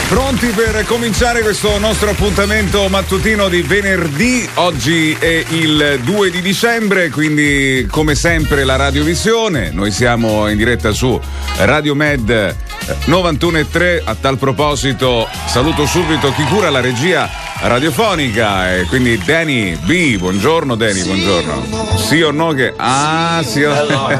Pronti per cominciare questo nostro appuntamento mattutino di venerdì. Oggi è il 2 di dicembre, quindi come sempre la radiovisione. Noi siamo in diretta su Radio Med 91.3. A tal proposito saluto subito chi cura la regia radiofonica, e quindi Danny B. Buongiorno Danny, buongiorno. Sì o no che... sì o allora,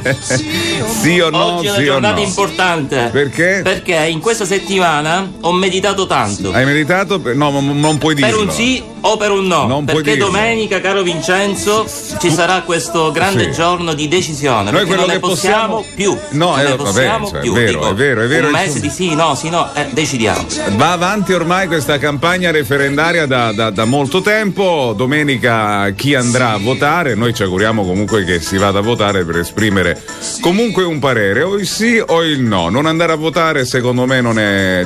sì o no? Oggi è una sì giornata no. importante. Perché? Perché in questa settimana ho meditato tanto. Hai meditato? No, non puoi dirlo. Per un sì o per un no. Non perché dirlo. Domenica, caro Vincenzo, ci sarà questo grande giorno di decisione. Noi perché quello non ne che possiamo più. No, non ne possiamo vabbè, più. è vero, Dico, è vero. Un mese di sì, no, decidiamo. Va avanti ormai questa campagna referendaria da molto tempo. Domenica chi andrà a votare? Noi ci auguriamo comunque che si vada a votare per esprimere comunque un parere, o il sì o il no. Non andare a votare secondo me non è,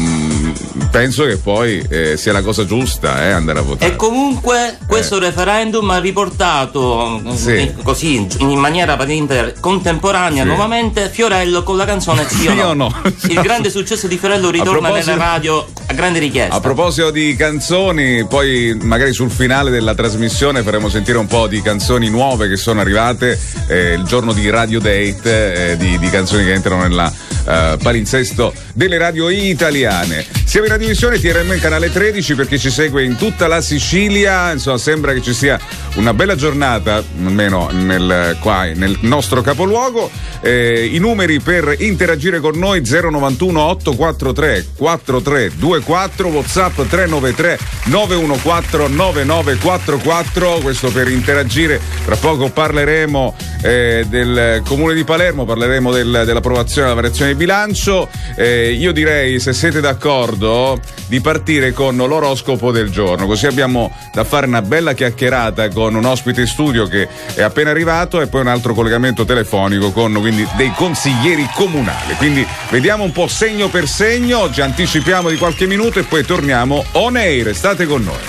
penso che poi sia la cosa giusta, andare a votare. E comunque questo referendum ha riportato così in maniera praticamente contemporanea nuovamente Fiorello con la canzone Sì o no. Il grande successo di Fiorello ritorna nelle radio a grande richiesta. A proposito di canzoni, poi magari sul finale della trasmissione faremo sentire un po' di canzoni nuove che sono arrivate il giorno di Radio Date, di canzoni che entrano nella palinsesto delle radio italiane. Siamo in radiovisione TRM canale 13 per chi ci segue in tutta la Sicilia. Insomma, sembra che ci sia una bella giornata, almeno nel nostro capoluogo. I numeri per interagire con noi: 091 843 4324, WhatsApp 393 914 9944. Questo per interagire. Tra poco parleremo del Comune di Palermo, parleremo dell'approvazione della variazione di bilancio. Io direi, se siete d'accordo, di partire con l'oroscopo del giorno, così abbiamo da fare una bella chiacchierata con un ospite in studio che è appena arrivato, e poi un altro collegamento telefonico con quindi dei consiglieri comunali. Quindi vediamo un po' segno per segno. Oggi anticipiamo di qualche minuto e poi torniamo on air. State con noi.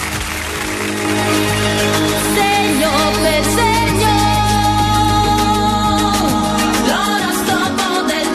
Segno per segno, l'oroscopo del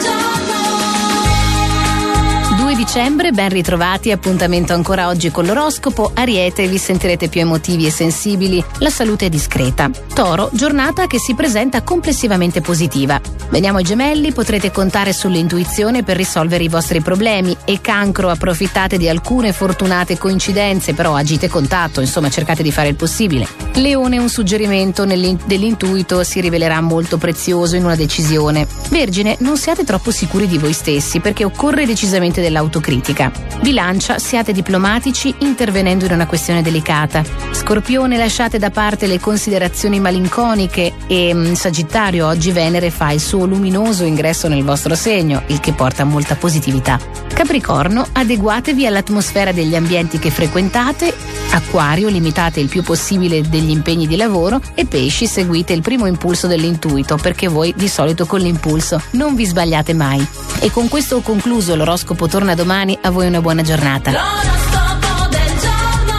giorno. 2 dicembre, ben ritrovati, appuntamento ancora oggi con l'oroscopo. Ariete, vi sentirete più emotivi e sensibili, la salute è discreta. Toro, giornata che si presenta complessivamente positiva. Veniamo ai Gemelli, potrete contare sull'intuizione per risolvere i vostri problemi. E Cancro, approfittate di alcune fortunate coincidenze, però agite con tatto, insomma cercate di fare il possibile. Leone, un suggerimento dell'intuito si rivelerà molto prezioso in una decisione. Vergine, non siate troppo sicuri di voi stessi perché occorre decisamente dell'autocritica. Bilancia, siate diplomatici intervenendo in una questione delicata. Scorpione, lasciate da parte le considerazioni malinconiche. E Sagittario, oggi Venere fa il suo luminoso ingresso nel vostro segno, il che porta molta positività. Capricorno, adeguatevi all'atmosfera degli ambienti che frequentate. Acquario, limitate il più possibile degli impegni di lavoro. E Pesci, seguite il primo impulso dell'intuito, perché voi di solito con l'impulso non vi sbagliate mai. E con questo ho concluso, l'oroscopo torna domani, a voi una buona giornata. L'oroscopo del giorno.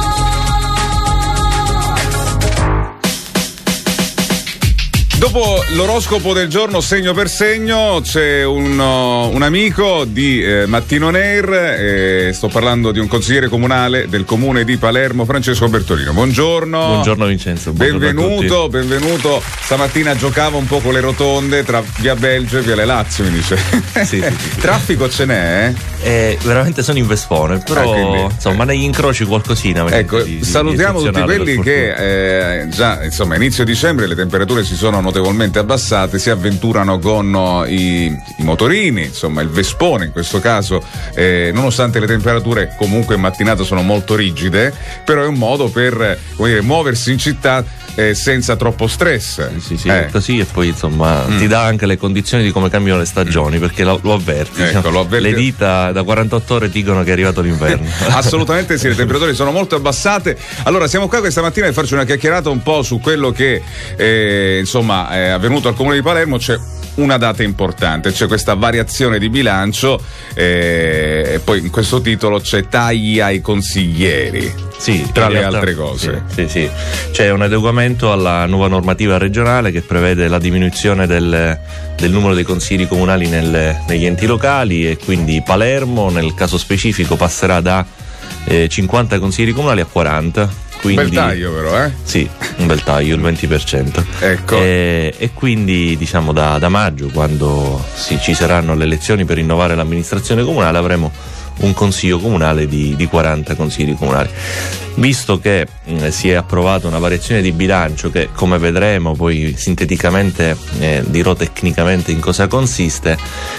Dopo l'oroscopo del giorno segno per segno c'è un amico di Mattino Nair, sto parlando di un consigliere comunale del comune di Palermo, Francesco Bertolino. Buongiorno. Buongiorno Vincenzo. Buongiorno benvenuto. Stamattina giocavo un po' con le rotonde tra via Belgio e via Le Lazio, mi dice. Sì. Traffico ce n'è? Veramente sono in Vespone, però quindi, insomma negli incroci qualcosina. Ecco, salutiamo tutti quelli che già insomma inizio dicembre le temperature si sono notevolmente abbassate, si avventurano con i motorini, insomma il Vespone in questo caso, nonostante le temperature comunque in mattinata sono molto rigide, però è un modo per muoversi in città senza troppo stress. Sì, così, e poi insomma ti dà anche le condizioni di come cambiano le stagioni, perché lo avverti. Ecco, lo avverti. Le dita da 48 ore dicono che è arrivato l'inverno. Assolutamente sì, le temperature sono molto abbassate. Allora siamo qua questa mattina per farci una chiacchierata un po' su quello che è avvenuto al comune di Palermo. C'è una data importante, c'è questa variazione di bilancio, e poi in questo titolo c'è tagli ai consiglieri. Sì, tra le altre cose. Sì. C'è un adeguamento alla nuova normativa regionale che prevede la diminuzione del numero dei consigli comunali negli enti locali, e quindi Palermo nel caso specifico passerà da 50 consigli comunali a 40. Quindi, un bel taglio però, eh? Sì, un bel taglio, il 20%. Ecco. E quindi diciamo da maggio, quando ci saranno le elezioni per rinnovare l'amministrazione comunale, avremo un consiglio comunale di 40 consigli comunali. Visto che si è approvata una variazione di bilancio che, come vedremo, poi sinteticamente dirò tecnicamente in cosa consiste,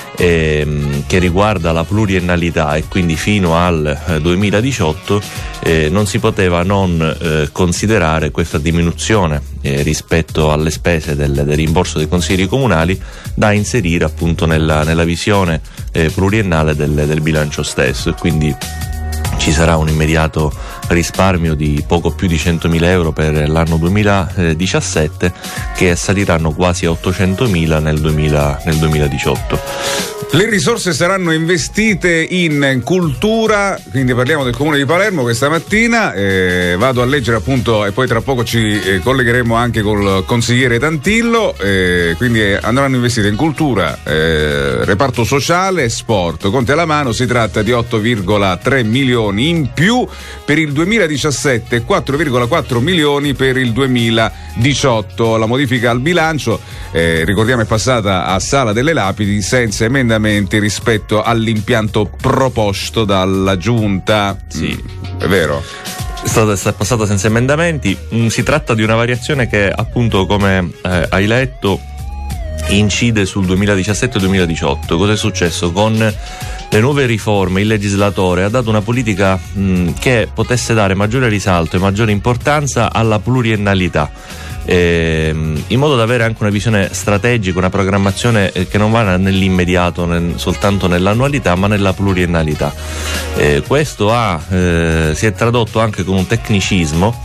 che riguarda la pluriennalità e quindi fino al 2018, non si poteva non considerare questa diminuzione rispetto alle spese del rimborso dei consigli comunali da inserire appunto nella visione pluriennale del bilancio stesso, e quindi ci sarà un immediato risparmio di poco più di 100.000 euro per l'anno 2017, che saliranno quasi a 800.000 nel 2018. Le risorse saranno investite in cultura, quindi parliamo del Comune di Palermo questa mattina. Vado a leggere appunto, e poi tra poco ci collegheremo anche col consigliere Tantillo. Quindi andranno investite in cultura, reparto sociale e sport. Conti alla mano, si tratta di 8,3 milioni in più per il 2017 e 4,4 milioni per il 2018. La modifica al bilancio, ricordiamo, è passata a Sala delle Lapidi senza emendamenti rispetto all'impianto proposto dalla Giunta. Sì, è vero. È passata senza emendamenti. Si tratta di una variazione che, appunto, come hai letto, incide sul 2017-2018. Cosa è successo? Con le nuove riforme il legislatore ha dato una politica che potesse dare maggiore risalto e maggiore importanza alla pluriennalità, in modo da avere anche una visione strategica, una programmazione che non va nell'immediato, soltanto nell'annualità, ma nella pluriennalità. Questo si è tradotto anche con un tecnicismo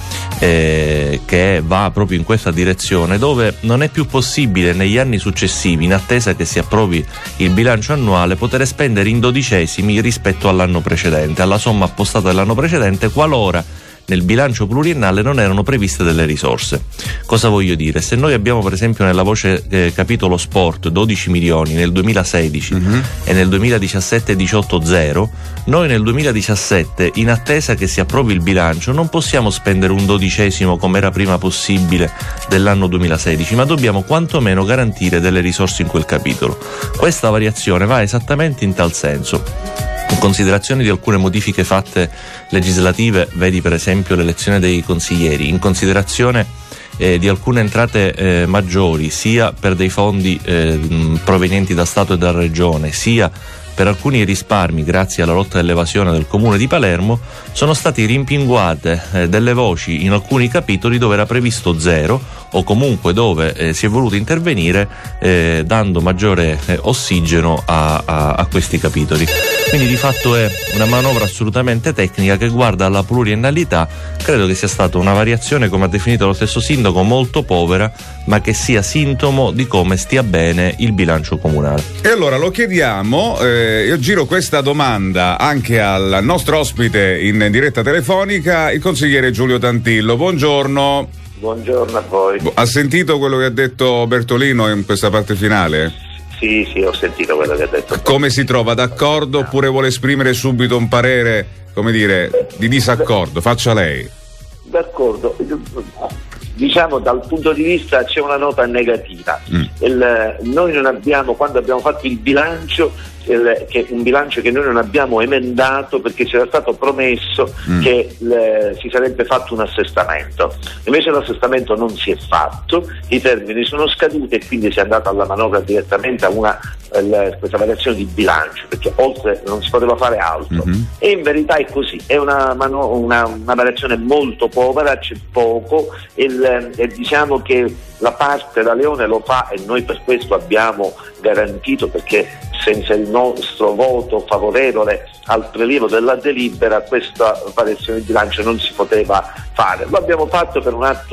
che va proprio in questa direzione, dove non è più possibile negli anni successivi, in attesa che si approvi il bilancio annuale, poter spendere in dodicesimi rispetto all'anno precedente, alla somma appostata dell'anno precedente, qualora nel bilancio pluriennale non erano previste delle risorse. Cosa voglio dire? Se noi abbiamo per esempio nella voce capitolo sport 12 milioni nel 2016 e nel 2017 18,0, noi nel 2017, in attesa che si approvi il bilancio, non possiamo spendere un dodicesimo come era prima possibile dell'anno 2016, ma dobbiamo quantomeno garantire delle risorse in quel capitolo. Questa variazione va esattamente in tal senso. In considerazione di alcune modifiche fatte legislative, vedi per esempio l'elezione dei consiglieri, in considerazione di alcune entrate maggiori, sia per dei fondi provenienti da Stato e da Regione, sia per alcuni risparmi grazie alla lotta all'evasione del Comune di Palermo, sono state rimpinguate delle voci in alcuni capitoli dove era previsto zero, o comunque dove si è voluto intervenire dando maggiore ossigeno a questi capitoli. Quindi di fatto è una manovra assolutamente tecnica che guarda alla pluriennalità. Credo che sia stata una variazione, come ha definito lo stesso sindaco, molto povera, ma che sia sintomo di come stia bene il bilancio comunale. E allora lo chiediamo, io giro questa domanda anche al nostro ospite in diretta telefonica, il consigliere Giulio Tantillo. Buongiorno. Buongiorno a voi. Ha sentito quello che ha detto Bertolino in questa parte finale? Sì, ho sentito quello che ha detto. Come si trova? D'accordo oppure vuole esprimere subito un parere, come dire, di disaccordo? Faccia lei. D'accordo. Diciamo, dal punto di vista c'è una nota negativa. Noi non abbiamo, quando abbiamo fatto il bilancio, che un bilancio che noi non abbiamo emendato perché c'era stato promesso che si sarebbe fatto un assestamento. Invece l'assestamento non si è fatto, i termini sono scaduti e quindi si è andato alla manovra direttamente a questa variazione di bilancio, perché oltre non si poteva fare altro. E in verità è così, è una variazione molto povera, c'è poco, e diciamo che la parte da Leone lo fa, e noi per questo abbiamo garantito, perché senza il nostro voto favorevole al prelievo della delibera questa variazione di bilancio non si poteva fare. Lo abbiamo fatto per un atto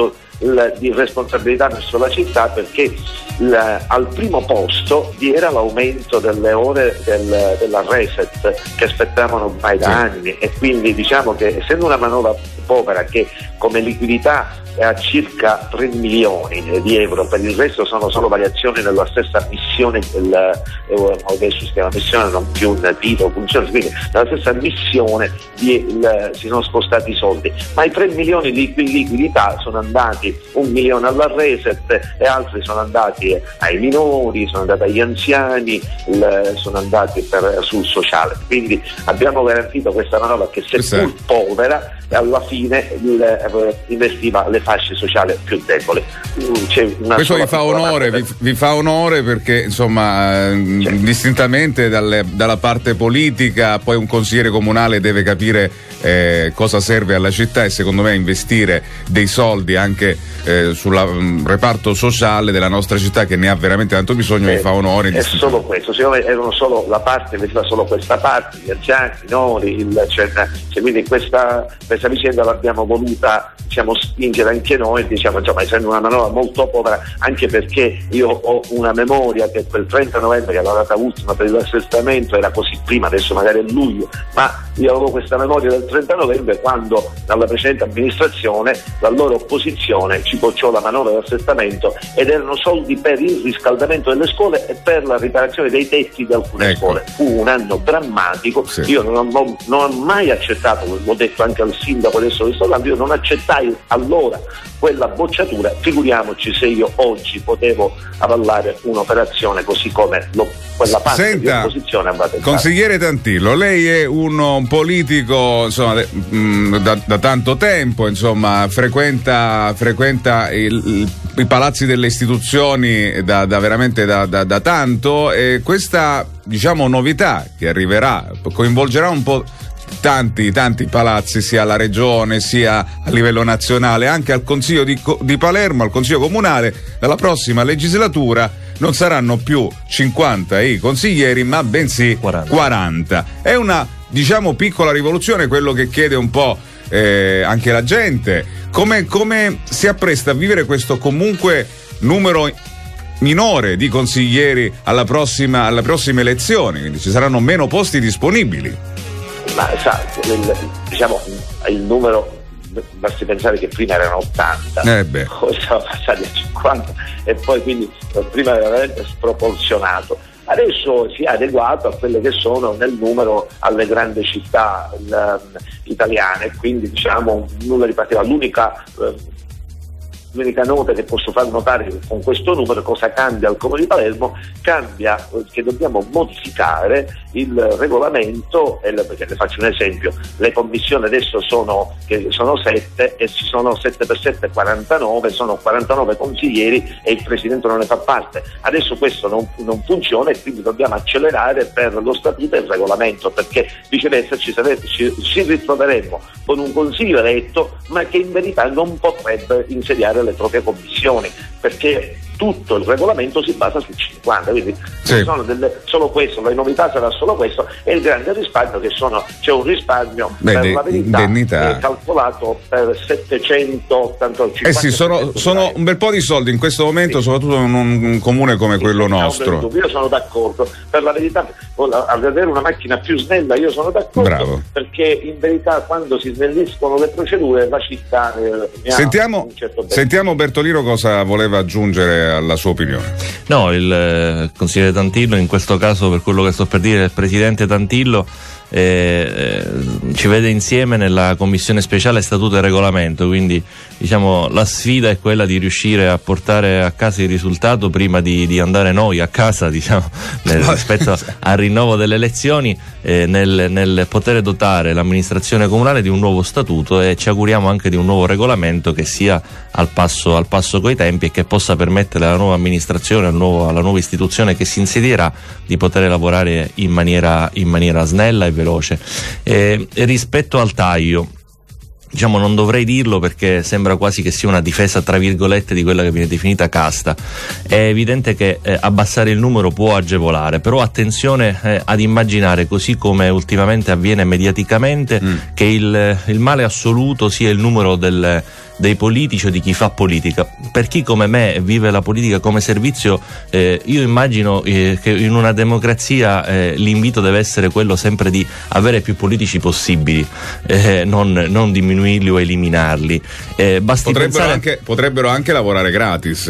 di responsabilità verso la città, perché al primo posto vi era l'aumento delle ore della reset che aspettavano ormai da anni, e quindi diciamo che essendo una manovra povera che come liquidità è a circa 3 milioni di euro, per il resto sono solo variazioni nella stessa missione adesso si chiama missione, non più un titolo, funzione, quindi nella stessa missione si sono spostati i soldi, ma i 3 milioni di liquidità sono andati 1 milione alla reset e altri sono andati ai minori, sono andati agli anziani, sono andati sul sociale, quindi abbiamo garantito questa manovra che seppur povera alla fine investiva le fasce sociali più deboli. Questo vi fa onore perché insomma distintamente dalla parte politica poi un consigliere comunale deve capire cosa serve alla città, e secondo me investire dei soldi anche sul reparto sociale della nostra città, che ne ha veramente tanto bisogno, vi fa onore. È solo questo, secondo me erano solo la parte, investiva solo questa parte, gli anziani, i minori, quindi questa vicenda l'abbiamo voluta spingere anche noi, insomma, essendo una manovra molto povera, anche perché io ho una memoria che quel 30 novembre, che è la data ultima per l'assestamento, era così prima, adesso magari è luglio, ma io avevo questa memoria del 30 novembre quando dalla precedente amministrazione la loro opposizione ci bocciò la manovra dell'assestamento, ed erano soldi per il riscaldamento delle scuole e per la riparazione dei tetti di alcune scuole. Fu un anno drammatico, io non ho mai accettato, l'ho detto anche al sindaco adesso che sto parlando, io non accettai allora quella bocciatura, figuriamoci se io oggi potevo avallare un'operazione così come quella parte di opposizione ha fatto. Consigliere Tantillo, lei è un politico insomma da tanto tempo, insomma frequenta i palazzi delle istituzioni veramente da tanto, e questa novità che arriverà coinvolgerà un po' tanti palazzi, sia alla regione sia a livello nazionale, anche al Consiglio di Palermo, al Consiglio Comunale. Dalla prossima legislatura non saranno più 50 i consiglieri, ma bensì 40. È una piccola rivoluzione, quello che chiede un po' anche la gente. Come si appresta a vivere questo comunque numero minore di consiglieri alle prossime elezioni? Quindi ci saranno meno posti disponibili. Ma il numero, basti pensare che prima erano 80, poi siamo passati a 50 e poi quindi prima era veramente sproporzionato. Adesso si è adeguato a quelle che sono nel numero alle grandi città italiane, quindi nulla di particolare. L'unica nota che posso far notare con questo numero, cosa cambia al Comune di Palermo, cambia che dobbiamo modificare il regolamento, perché le faccio un esempio, le commissioni adesso sono 7 e ci sono 7 per 7 49, sono 49 consiglieri e il presidente non ne fa parte. Adesso questo non funziona e quindi dobbiamo accelerare per lo statuto e il regolamento, perché viceversa ci ritroveremo con un consiglio eletto ma che in verità non potrebbe insediare le proprie commissioni, perché tutto il regolamento si basa su 50, quindi sono solo questo, la novità sarà solo questo, e il grande risparmio c'è un risparmio per la verità calcolato per 785. Sono un bel po' di soldi in questo momento, soprattutto in un comune come quello nostro. Io sono d'accordo, per la verità ad avere una macchina più snella io sono d'accordo. Bravo. Perché in verità quando si snelliscono le procedure la città sentiamo Bertolino cosa voleva aggiungere alla sua opinione. No, il consigliere Tantillo, in questo caso, per quello che sto per dire, il presidente Tantillo ci vede insieme nella commissione speciale statuto e regolamento, quindi la sfida è quella di riuscire a portare a casa il risultato prima di andare noi a casa, rispetto al rinnovo delle elezioni, nel poter dotare l'amministrazione comunale di un nuovo statuto, e ci auguriamo anche di un nuovo regolamento che sia al passo coi tempi e che possa permettere alla nuova amministrazione, alla nuova istituzione che si insedierà, di poter lavorare in maniera snella e veloce. Rispetto al taglio, non dovrei dirlo perché sembra quasi che sia una difesa tra virgolette di quella che viene definita casta. È evidente che abbassare il numero può agevolare, però attenzione ad immaginare, così come ultimamente avviene mediaticamente, che il male assoluto sia il numero dei politici o di chi fa politica. Per chi come me vive la politica come servizio, io immagino che in una democrazia l'invito deve essere quello sempre di avere più politici possibili, non diminuirli o eliminarli. Potrebbero anche lavorare gratis.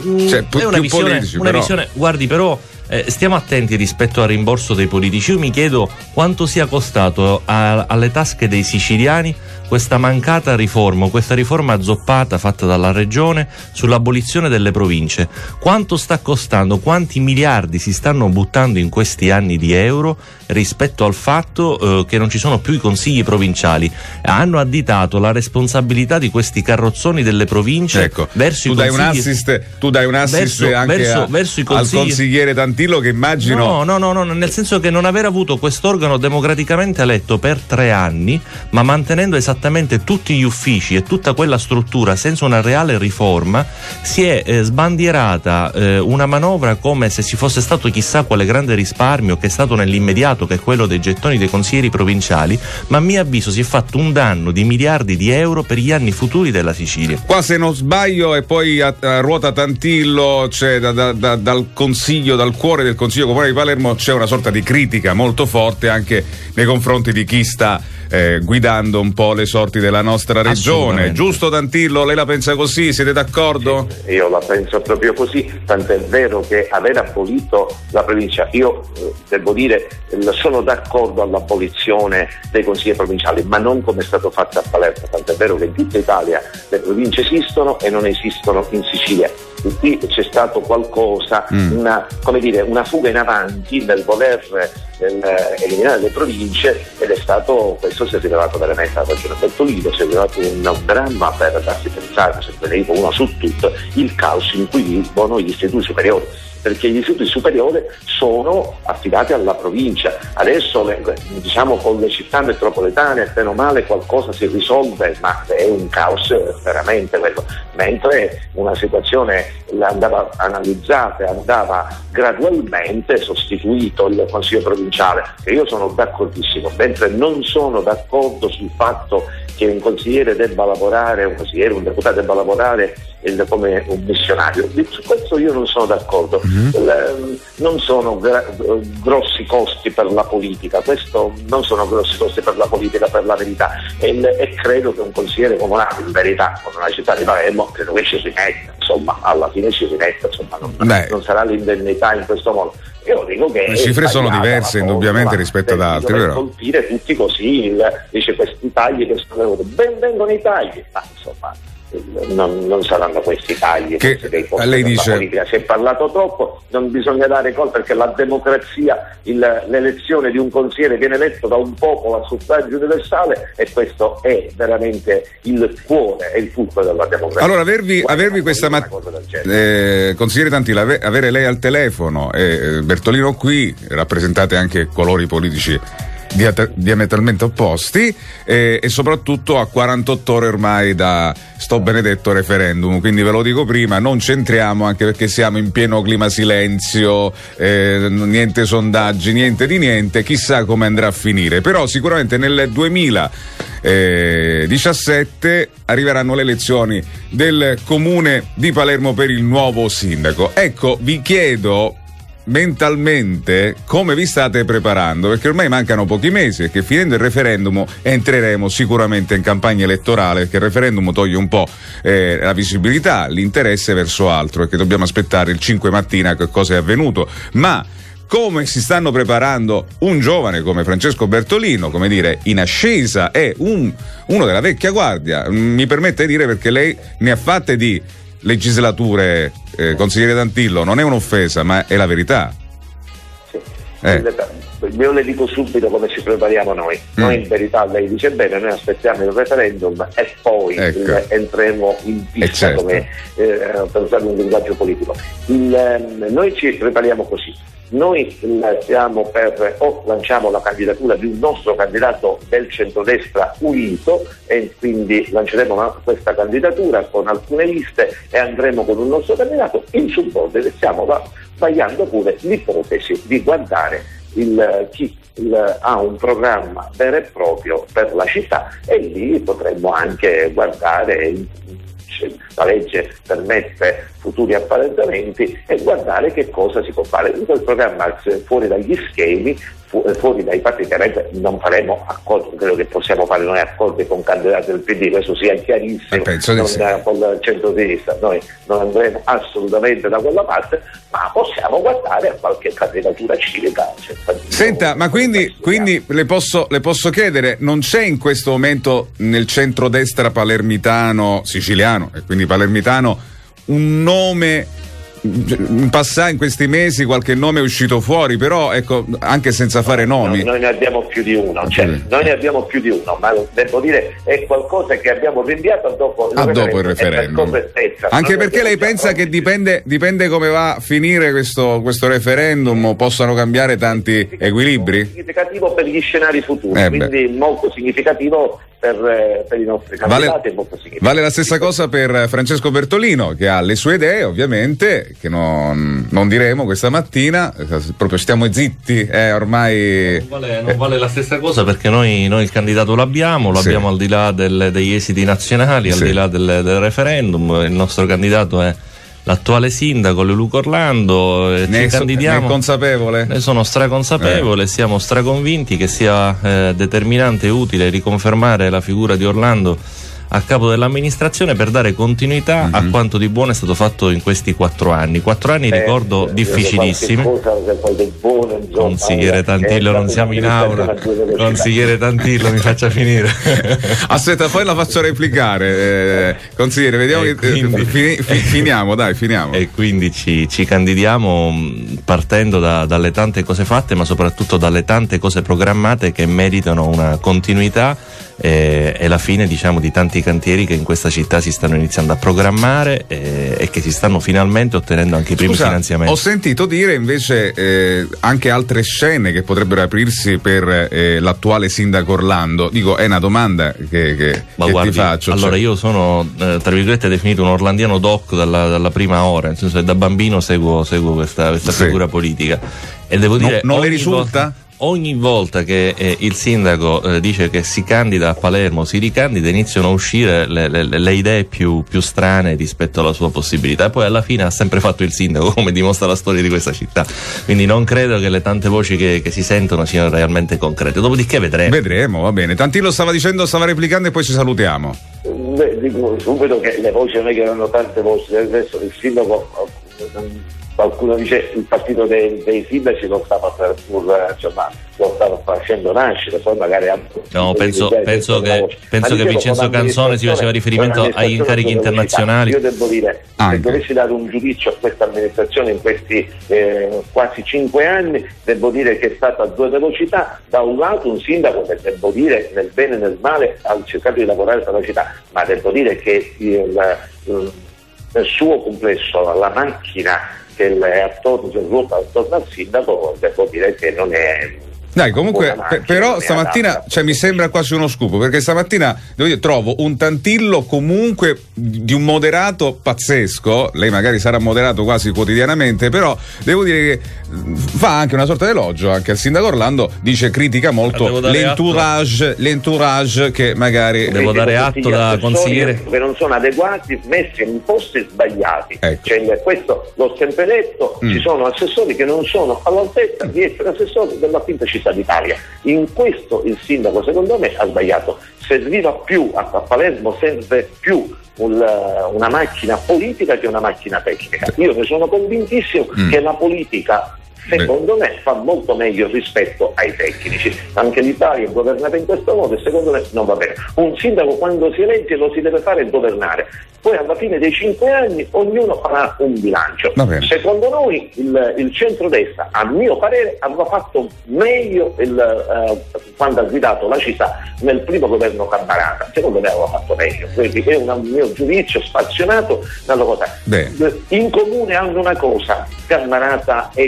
È una visione, guardi, però stiamo attenti rispetto al rimborso dei politici. Io mi chiedo quanto sia costato alle tasche dei siciliani questa mancata riforma, questa riforma zoppata fatta dalla regione sull'abolizione delle province. Quanto sta costando, quanti miliardi si stanno buttando in questi anni di euro rispetto al fatto che non ci sono più i consigli provinciali. Hanno additato la responsabilità di questi carrozzoni delle province verso i consigli. Tu dai un assist anche verso i al consigli. Consigliere Tantillo, che immagino no, nel senso che non aver avuto quest'organo democraticamente eletto per 3 anni, ma mantenendo esattamente tutti gli uffici e tutta quella struttura senza una reale riforma, si è sbandierata una manovra come se ci fosse stato chissà quale grande risparmio che è stato nell'immediato, che è quello dei gettoni dei consiglieri provinciali, ma a mio avviso si è fatto un danno di miliardi di euro per gli anni futuri della Sicilia. Qua, se non sbaglio, e poi a ruota Tantillo c'è dal consiglio, dal cuore del Consiglio Comunale di Palermo, c'è una sorta di critica molto forte anche nei confronti di chi sta guidando un po' le sorti della nostra regione. Giusto, Tantillo? Lei la pensa così? Siete d'accordo? Sì, io la penso proprio così, tant'è vero che aver abolito la provincia, io devo dire sono d'accordo all'abolizione dei consigli provinciali, ma non come è stato fatto a Palermo, tant'è vero che in tutta Italia le province esistono e non esistono in Sicilia. Qui c'è stato qualcosa, una fuga in avanti nel voler eliminare le province, ed è stato, questo si è rivelato veramente la ragione Bertolino, si è rivelato un dramma per darsi pensare, se ve ne dico uno su tutto, il caos in cui vivono gli istituti superiori, perché gli istituti superiori sono affidati alla provincia. Adesso con le città metropolitane bene o male qualcosa si risolve, ma è un caos veramente quello, mentre una situazione andava analizzata, andava gradualmente sostituito il Consiglio provinciale, e io sono d'accordissimo, mentre non sono d'accordo sul fatto che un consigliere debba lavorare, un deputato debba lavorare come un missionario. Su questo io non sono d'accordo. Non sono grossi costi per la politica, questo non sono grossi costi per la politica, per la verità, e credo che un consigliere comunale, in verità, con una città di Palermo, credo che ci si metta, insomma, alla fine ci si metta, insomma, non sarà l'indennità in questo modo. Io dico che le cifre sono diverse indubbiamente rispetto ad altri, però colpire tutti così, dice questi tagli che sono venuti, ben vengono i tagli, ma insomma non saranno questi tagli che lei dice. Politica. Si è parlato troppo, non bisogna dare colpa, perché la democrazia, l'elezione di un consigliere viene eletto da un popolo a suffragio universale, e questo è veramente il cuore e il fulcro della democrazia. Allora, avervi questa consigliere Tantillo, avere lei al telefono e Bertolino qui, rappresentate anche colori politici diametralmente opposti, e soprattutto a 48 ore ormai da sto benedetto referendum, quindi ve lo dico prima, non centriamo, anche perché siamo in pieno clima silenzio, niente sondaggi, niente di niente, chissà come andrà a finire, però sicuramente nel 2017 arriveranno le elezioni del comune di Palermo per il nuovo sindaco. Ecco, vi chiedo mentalmente come vi state preparando, perché ormai mancano pochi mesi e che finendo il referendum entreremo sicuramente in campagna elettorale, perché il referendum toglie un po' la visibilità, l'interesse verso altro, perché dobbiamo aspettare il 5 mattina che cosa è avvenuto, ma come si stanno preparando un giovane come Francesco Bertolino, come dire, in ascesa, è uno della vecchia guardia, mi permette di dire, perché lei ne ha fatte di legislature, consigliere Tantillo, non è un'offesa, ma è la verità. Sì. Io le dico subito come ci prepariamo noi. Noi in verità, lei dice bene, noi aspettiamo il referendum e poi entreremo in pista, certo, come per usare un linguaggio politico. Noi ci prepariamo così. Noi lanciamo la candidatura di un nostro candidato del centrodestra unito, e quindi lanceremo questa candidatura con alcune liste e andremo con un nostro candidato. In subordine stiamo vagliando pure l'ipotesi di guardare chi ha un programma vero e proprio per la città, e lì potremmo anche guardare la legge permette futuri apparentamenti, e guardare che cosa si può fare. In quel programma, fuori dagli schemi, fuori dai fatti, chiaramente non faremo accordi, non credo che possiamo fare noi accordi con candidati del PD, questo sia chiarissimo, con il centro-sinistra, noi non andremo assolutamente da quella parte, ma possiamo guardare a qualche candidatura civica. Senta, ma quindi le posso chiedere, non c'è in questo momento nel centrodestra palermitano, siciliano e quindi palermitano, un nome? In passato, in questi mesi, qualche nome è uscito fuori, però ecco, anche senza fare nomi. Noi ne abbiamo più di uno, noi ne abbiamo più di uno, ma devo dire è qualcosa che abbiamo rinviato dopo il referendum. Anche perché lei pensa che dipende come va a finire questo referendum, o possano cambiare tanti equilibri? Significativo per gli scenari futuri, quindi molto significativo per i nostri candidati. Vale la stessa cosa per Francesco Bertolino, che ha le sue idee, ovviamente, che non diremo questa mattina, proprio stiamo zitti, ormai non vale la stessa cosa, perché noi il candidato l'abbiamo al di là degli esiti nazionali, al di là del referendum. Il nostro candidato è l'attuale sindaco Leoluca Orlando, ci candidiamo. Ne è consapevole? Ne sono straconsapevole, siamo straconvinti che sia determinante e utile riconfermare la figura di Orlando a capo dell'amministrazione per dare continuità a quanto di buono è stato fatto in questi 4 anni. 4 anni, ricordo, difficilissimi. Consigliere Tantillo, non siamo in aula. Consigliere Tantillo, mi faccia finire. Aspetta, poi la faccio replicare. Consigliere, vediamo finiamo. E quindi ci candidiamo partendo dalle tante cose fatte, ma soprattutto dalle tante cose programmate che meritano una continuità e la fine, diciamo, di tanti cantieri che in questa città si stanno iniziando a programmare e che si stanno finalmente ottenendo anche i primi finanziamenti. Ho sentito dire invece anche altre scene che potrebbero aprirsi per l'attuale sindaco Orlando. Dico, è una domanda che ti faccio. Allora, io sono tra virgolette definito un orlandiano doc dalla prima ora, nel senso che da bambino seguo questa figura politica, e devo dire, non le risulta? Ogni volta che il sindaco dice che si candida a Palermo, si ricandida, iniziano a uscire le idee più strane rispetto alla sua possibilità, e poi alla fine ha sempre fatto il sindaco, come dimostra la storia di questa città. Quindi non credo che le tante voci che si sentono siano realmente concrete. Dopodiché vedremo, va bene. Tantillo stava replicando, e poi ci salutiamo. Dico subito che le voci non è che erano tante voci, adesso il sindaco, qualcuno dice il partito dei sindaci lo stava facendo nascere, poi magari penso che Vincenzo Canzone si faceva riferimento agli incarichi internazionali. Io devo dire, se dovessi dare un giudizio a questa amministrazione in questi quasi 5 anni, devo dire che è stata a 2 velocità. Da un lato un sindaco che, devo dire, nel bene e nel male ha cercato di lavorare per la città, ma devo dire che nel suo complesso la macchina che è attorno al sindaco, devo dire che non è. Dai, comunque, però stamattina mi sembra quasi uno scoop, perché stamattina trovo un Tantillo comunque di un moderato pazzesco. Lei magari sarà moderato quasi quotidianamente, però devo dire che fa anche una sorta di elogio anche al sindaco Orlando, critica molto l'entourage che magari devo dare atto da consigliere che non sono adeguati, messi in posti sbagliati. Ecco. Questo l'ho sempre detto. Ci sono assessori che non sono all'altezza di essere assessori della quinta città d'Italia. In questo il sindaco, secondo me, ha sbagliato. Serviva più a Palermo, serve più una macchina politica che una macchina tecnica. Io ne sono convintissimo che la politica, secondo me, fa molto meglio rispetto ai tecnici. Anche l'Italia è governata in questo modo e secondo me non va bene. Un sindaco, quando si elegge, lo si deve fare governare. Poi alla fine dei 5 anni ognuno farà un bilancio. Secondo noi il centrodestra, a mio parere, aveva fatto meglio quando ha guidato la città nel primo governo Cammarata. Secondo me aveva fatto meglio. Quindi è un mio giudizio spazionato. In comune hanno una cosa, Cammarata e Orlando.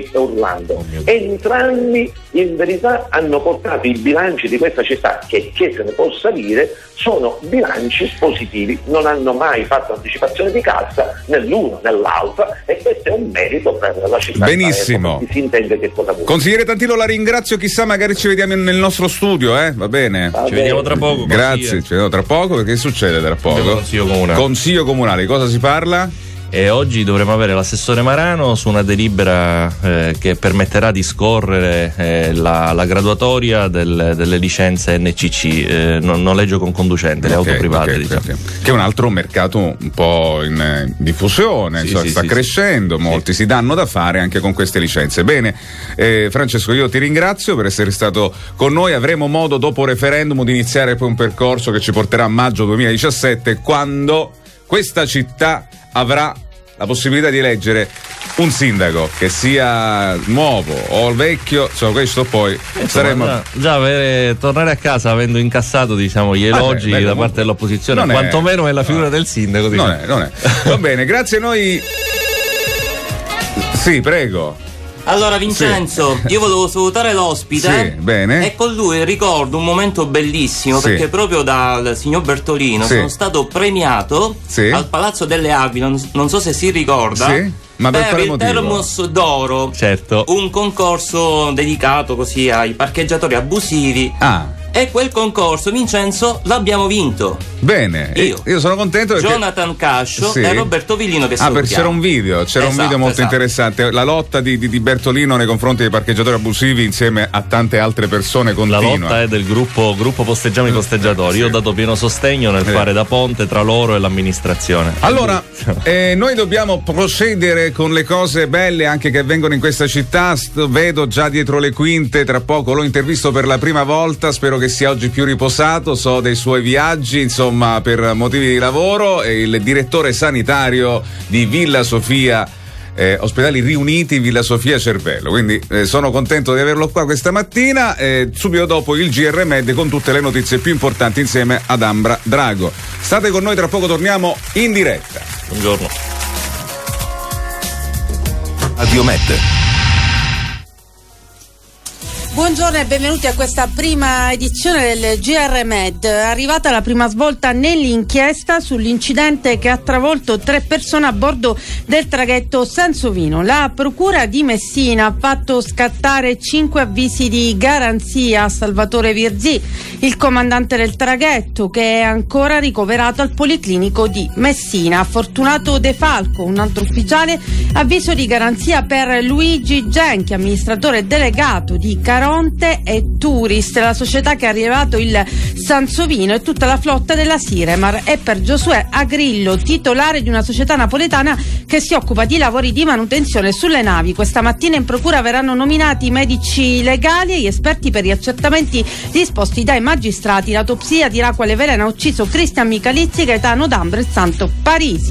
quando. Entrambi in verità hanno portato i bilanci di questa città, che se ne possa dire, sono bilanci positivi, non hanno mai fatto anticipazione di cassa né l'uno né l'altro, e questo è un merito per la città. Benissimo. Si intende che cosa vuole. Consigliere Tantilo, la ringrazio, chissà magari ci vediamo nel nostro studio, va bene? Ci vediamo tra poco. Grazie, ci vediamo tra poco, perché succede tra poco? Consiglio comunale, cosa si parla? E oggi dovremo avere l'assessore Marano su una delibera che permetterà di scorrere la graduatoria delle licenze NCC, noleggio con conducente, le auto private, diciamo. Che è un altro mercato un po' in diffusione, sta crescendo, molti si danno da fare anche con queste licenze. Bene, Francesco, io ti ringrazio per essere stato con noi. Avremo modo dopo referendum di iniziare poi un percorso che ci porterà a maggio 2017, quando questa città avrà la possibilità di eleggere un sindaco, che sia nuovo o vecchio, insomma questo poi saremo tornare a casa avendo incassato, diciamo, gli elogi da parte dell'opposizione, quantomeno è la figura del sindaco, diciamo. Non è. Va bene, grazie a noi. Sì, prego. Allora Vincenzo, io volevo salutare l'ospite, bene. E con lui ricordo un momento bellissimo, perché proprio dal signor Bertolino sono stato premiato al Palazzo delle Aquile, non so se si ricorda, ma per il Termos d'Oro, un concorso dedicato così ai parcheggiatori abusivi. E quel concorso, Vincenzo, l'abbiamo vinto. Bene, io sono contento perché Jonathan Cascio e Roberto Villino, che salutiamo. C'era un video, molto interessante. La lotta di Bertolino nei confronti dei parcheggiatori abusivi insieme a tante altre persone continua. La lotta è del gruppo Posteggiamo i Posteggiatori. Io ho dato pieno sostegno nel fare da ponte tra loro e l'amministrazione. Allora, noi dobbiamo procedere con le cose belle anche che avvengono in questa città. Vedo già dietro le quinte, tra poco l'ho intervisto per la prima volta, spero che sia oggi più riposato, so dei suoi viaggi, insomma, per motivi di lavoro. Il direttore sanitario di Villa Sofia, Ospedali Riuniti Villa Sofia Cervello, quindi sono contento di averlo qua questa mattina, subito dopo il GR Med con tutte le notizie più importanti insieme ad Ambra Drago. State con noi, tra poco torniamo in diretta. Buongiorno. Radio Med. Buongiorno e benvenuti a questa prima edizione del GR Med. È arrivata la prima svolta nell'inchiesta sull'incidente che ha travolto 3 persone a bordo del traghetto Sansovino. La procura di Messina ha fatto scattare 5 avvisi di garanzia a Salvatore Virzì, il comandante del traghetto, che è ancora ricoverato al Policlinico di Messina. Fortunato De Falco, un altro ufficiale, avviso di garanzia per Luigi Genchi, amministratore delegato di Caronte e Tourist, la società che ha rilevato il Sansovino e tutta la flotta della Siremar, e per Giosuè Agrillo, titolare di una società napoletana che si occupa di lavori di manutenzione sulle navi. Questa mattina in procura verranno nominati i medici legali e gli esperti per gli accertamenti disposti dai magistrati. L'autopsia dirà quale veleno ha ucciso Cristian Michalizzi, Gaetano D'Ambra e Santo Parisi.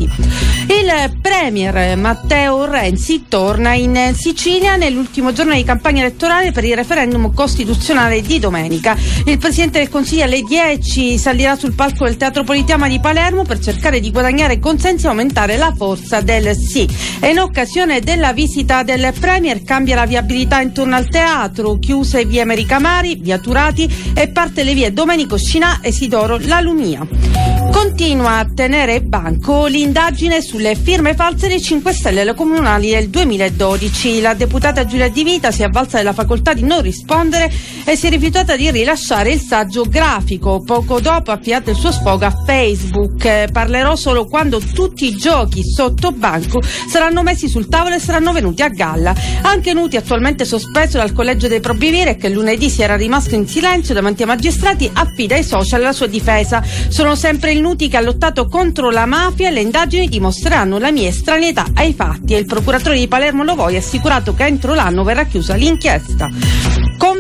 Il premier Matteo Renzi torna in Sicilia nell'ultimo giorno di campagna elettorale per il referendum costituzionale di domenica. Il Presidente del Consiglio alle 10 salirà sul palco del Teatro Politeama di Palermo per cercare di guadagnare consensi e aumentare la forza del sì. E in occasione della visita del Premier cambia la viabilità intorno al teatro, chiuse via Americamari, via Turati e parte le vie Domenico Scinà e Isidoro La Lumia. Continua a tenere banco l'indagine sulle firme false dei 5 Stelle alle comunali del 2012. La deputata Giulia Di Vita si è avvalsa della facoltà di non rispondere e si è rifiutata di rilasciare il saggio grafico. Poco dopo ha avviato il suo sfogo a Facebook. Parlerò solo quando tutti i giochi sotto banco saranno messi sul tavolo e saranno venuti a galla. Anche Nuti, attualmente sospeso dal collegio dei probiviri e che lunedì si era rimasto in silenzio davanti ai magistrati, affida ai social la sua difesa. Sono sempre il Nuti che ha lottato contro la mafia e le indagini dimostreranno la mia estraneità ai fatti, e il procuratore di Palermo Lovoi ha assicurato che entro l'anno verrà chiusa l'inchiesta.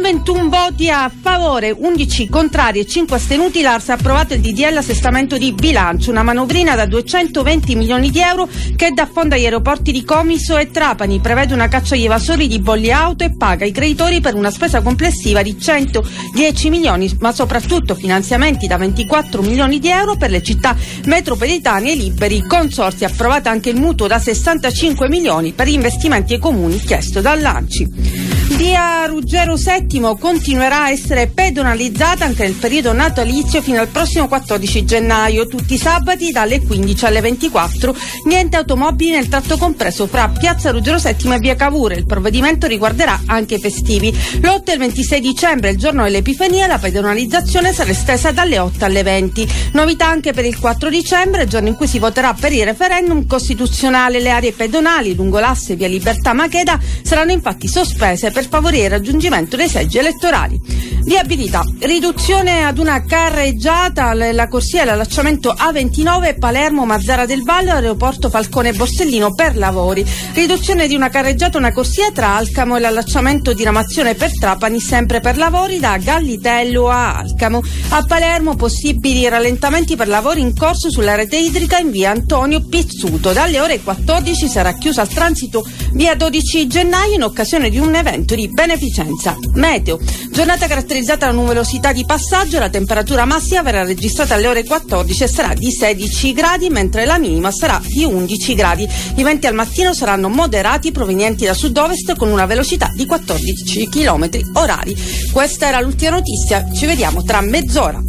21 voti a favore, 11 contrari e 5 astenuti, l'Ars ha approvato il DDL assestamento di bilancio, una manovrina da 220 milioni di euro che dà fondo agli aeroporti di Comiso e Trapani, prevede una caccia agli evasori di bolli auto e paga i creditori per una spesa complessiva di 110 milioni, ma soprattutto finanziamenti da 24 milioni di euro per le città metropolitane e liberi consorzi. Approvata anche il mutuo da 65 milioni per investimenti ai comuni chiesto dall'ANCI. Via Ruggero VII continuerà a essere pedonalizzata anche nel periodo natalizio fino al prossimo 14 gennaio, tutti i sabati dalle 15 alle 24, niente automobili nel tratto compreso fra Piazza Ruggero VII e Via Cavour. Il provvedimento riguarderà anche i festivi. L'8 e il 26 dicembre, il giorno dell'Epifania, la pedonalizzazione sarà estesa dalle 8 alle 20. Novità anche per il 4 dicembre, giorno in cui si voterà per il referendum costituzionale. Le aree pedonali lungo l'asse Via Libertà Macheda saranno infatti sospese per favorire il raggiungimento dei seggi elettorali. Viabilità, riduzione ad una carreggiata la corsia e l'allacciamento A29 Palermo Mazzara del Vallo, aeroporto Falcone Borsellino per lavori. Riduzione di una carreggiata, una corsia tra Alcamo e l'allacciamento di Ramazione per Trapani, sempre per lavori da Gallitello a Alcamo. A Palermo possibili rallentamenti per lavori in corso sulla rete idrica in via Antonio Pizzuto. Dalle ore 14 sarà chiusa al transito via 12 gennaio in occasione di un evento di beneficenza. Meteo, giornata caratterizzata da numerosità di passaggio, la temperatura massima verrà registrata alle ore 14 e sarà di 16 gradi, mentre la minima sarà di 11 gradi. I venti al mattino saranno moderati provenienti da sud-ovest con una velocità di 14 km orari. Questa era l'ultima notizia, ci vediamo tra mezz'ora.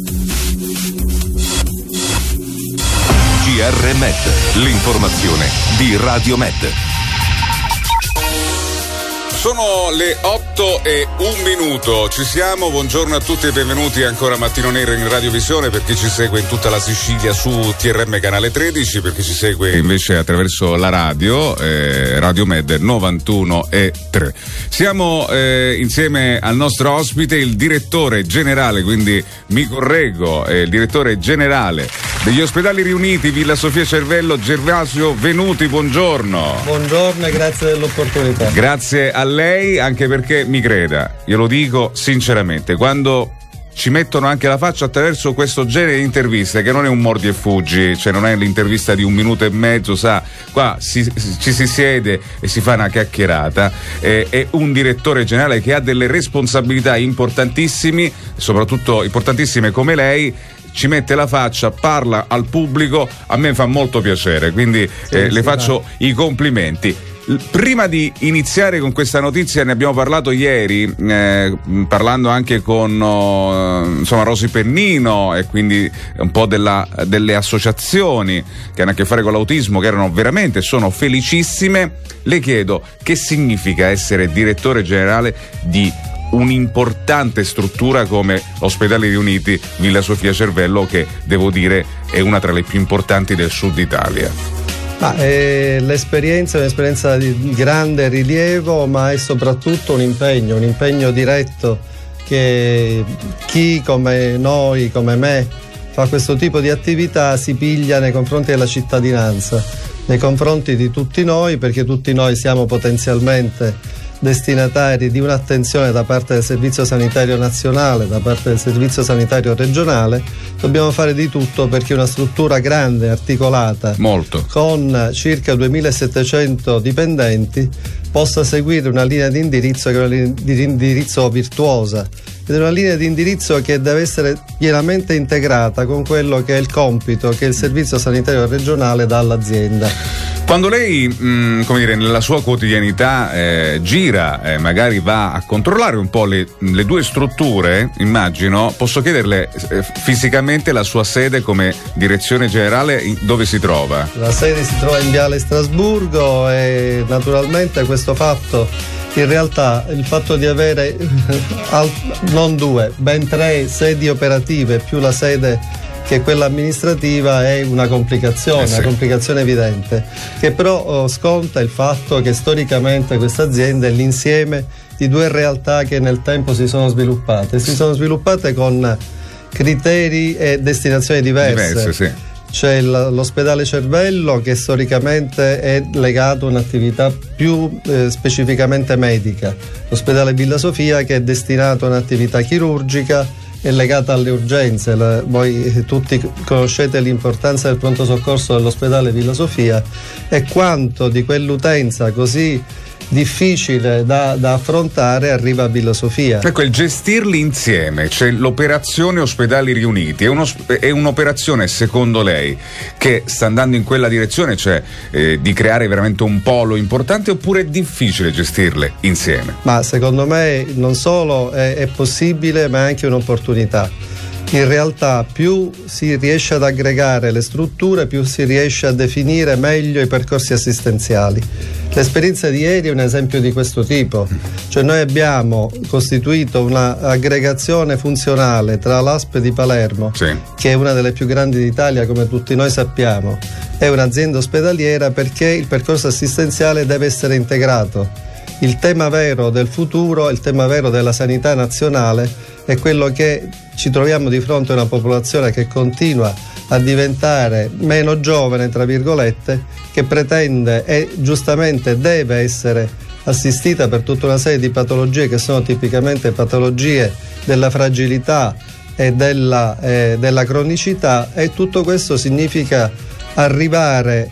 GR Med, l'informazione di Radio Med. Sono le 8:01, ci siamo, buongiorno a tutti e benvenuti ancora a Mattino Nero in radiovisione per chi ci segue in tutta la Sicilia su TRM canale 13, per chi ci segue invece attraverso la radio, Radio Med 91.3. Siamo insieme al nostro ospite, il direttore generale, quindi mi correggo, il direttore generale degli ospedali riuniti Villa Sofia Cervello, Gervasio Venuti, buongiorno. Buongiorno e grazie dell'opportunità. Grazie a lei, anche perché mi creda, io lo dico sinceramente, quando ci mettono anche la faccia attraverso questo genere di interviste, che non è un mordi e fuggi, cioè non è l'intervista di 1 minuto e mezzo, sa, qua ci si siede e si fa una chiacchierata, è un direttore generale che ha delle responsabilità importantissime, soprattutto importantissime come lei, ci mette la faccia, parla al pubblico, a me fa molto piacere, quindi le faccio i complimenti. Prima di iniziare con questa notizia, ne abbiamo parlato ieri, parlando anche con Rosy Pennino e quindi un po' delle associazioni che hanno a che fare con l'autismo, che erano veramente, sono felicissime. Le chiedo che significa essere direttore generale di un'importante struttura come l'Ospedale Riuniti Villa Sofia Cervello, che devo dire è una tra le più importanti del sud Italia. L'esperienza è un'esperienza di grande rilievo, ma è soprattutto un impegno diretto che chi come noi, come me, fa questo tipo di attività si piglia nei confronti della cittadinanza, nei confronti di tutti noi, perché tutti noi siamo potenzialmente destinatari di un'attenzione da parte del Servizio Sanitario Nazionale, da parte del Servizio Sanitario Regionale. Dobbiamo fare di tutto perché una struttura grande, articolata, molto, con circa 2700 dipendenti, possa seguire una linea di indirizzo che è una linea di indirizzo virtuosa, ed è una linea di indirizzo che deve essere pienamente integrata con quello che è il compito che il Servizio Sanitario Regionale dà all'azienda. Quando lei, come dire, nella sua quotidianità gira, magari va a controllare un po' le due strutture, immagino, posso chiederle fisicamente la sua sede come direzione generale dove si trova? La sede si trova in Viale Strasburgo e naturalmente questo fatto, in realtà il fatto di avere non 2, ben 3 sedi operative più la sede che quella amministrativa è una complicazione, una complicazione evidente, che però sconta il fatto che storicamente questa azienda è l'insieme di 2 realtà che nel tempo si sono sviluppate con criteri e destinazioni diverse. c'è l'ospedale cervello, che storicamente è legato a un'attività più specificamente medica, l'ospedale Villa Sofia, che è destinato a un'attività chirurgica, è legata alle urgenze. Voi tutti conoscete l'importanza del pronto soccorso dell'ospedale Villa Sofia e quanto di quell'utenza così difficile da affrontare arriva a Villa Sofia. Ecco, il gestirli insieme, c'è l'operazione Ospedali Riuniti, è un'operazione, secondo lei, che sta andando in quella direzione, cioè di creare veramente un polo importante, oppure è difficile gestirle insieme? Ma secondo me non solo è possibile, ma è anche un'opportunità. In realtà più si riesce ad aggregare le strutture, più si riesce a definire meglio i percorsi assistenziali. L'esperienza di ieri è un esempio di questo tipo, cioè noi abbiamo costituito un'aggregazione funzionale tra l'ASP di Palermo, sì, che è una delle più grandi d'Italia, come tutti noi sappiamo, è un'azienda ospedaliera, perché il percorso assistenziale deve essere integrato. Il tema vero del futuro, il tema vero della sanità nazionale è quello che ci troviamo di fronte a una popolazione che continua a diventare meno giovane, tra virgolette, che pretende e giustamente deve essere assistita per tutta una serie di patologie che sono tipicamente patologie della fragilità e della cronicità, e tutto questo significa arrivare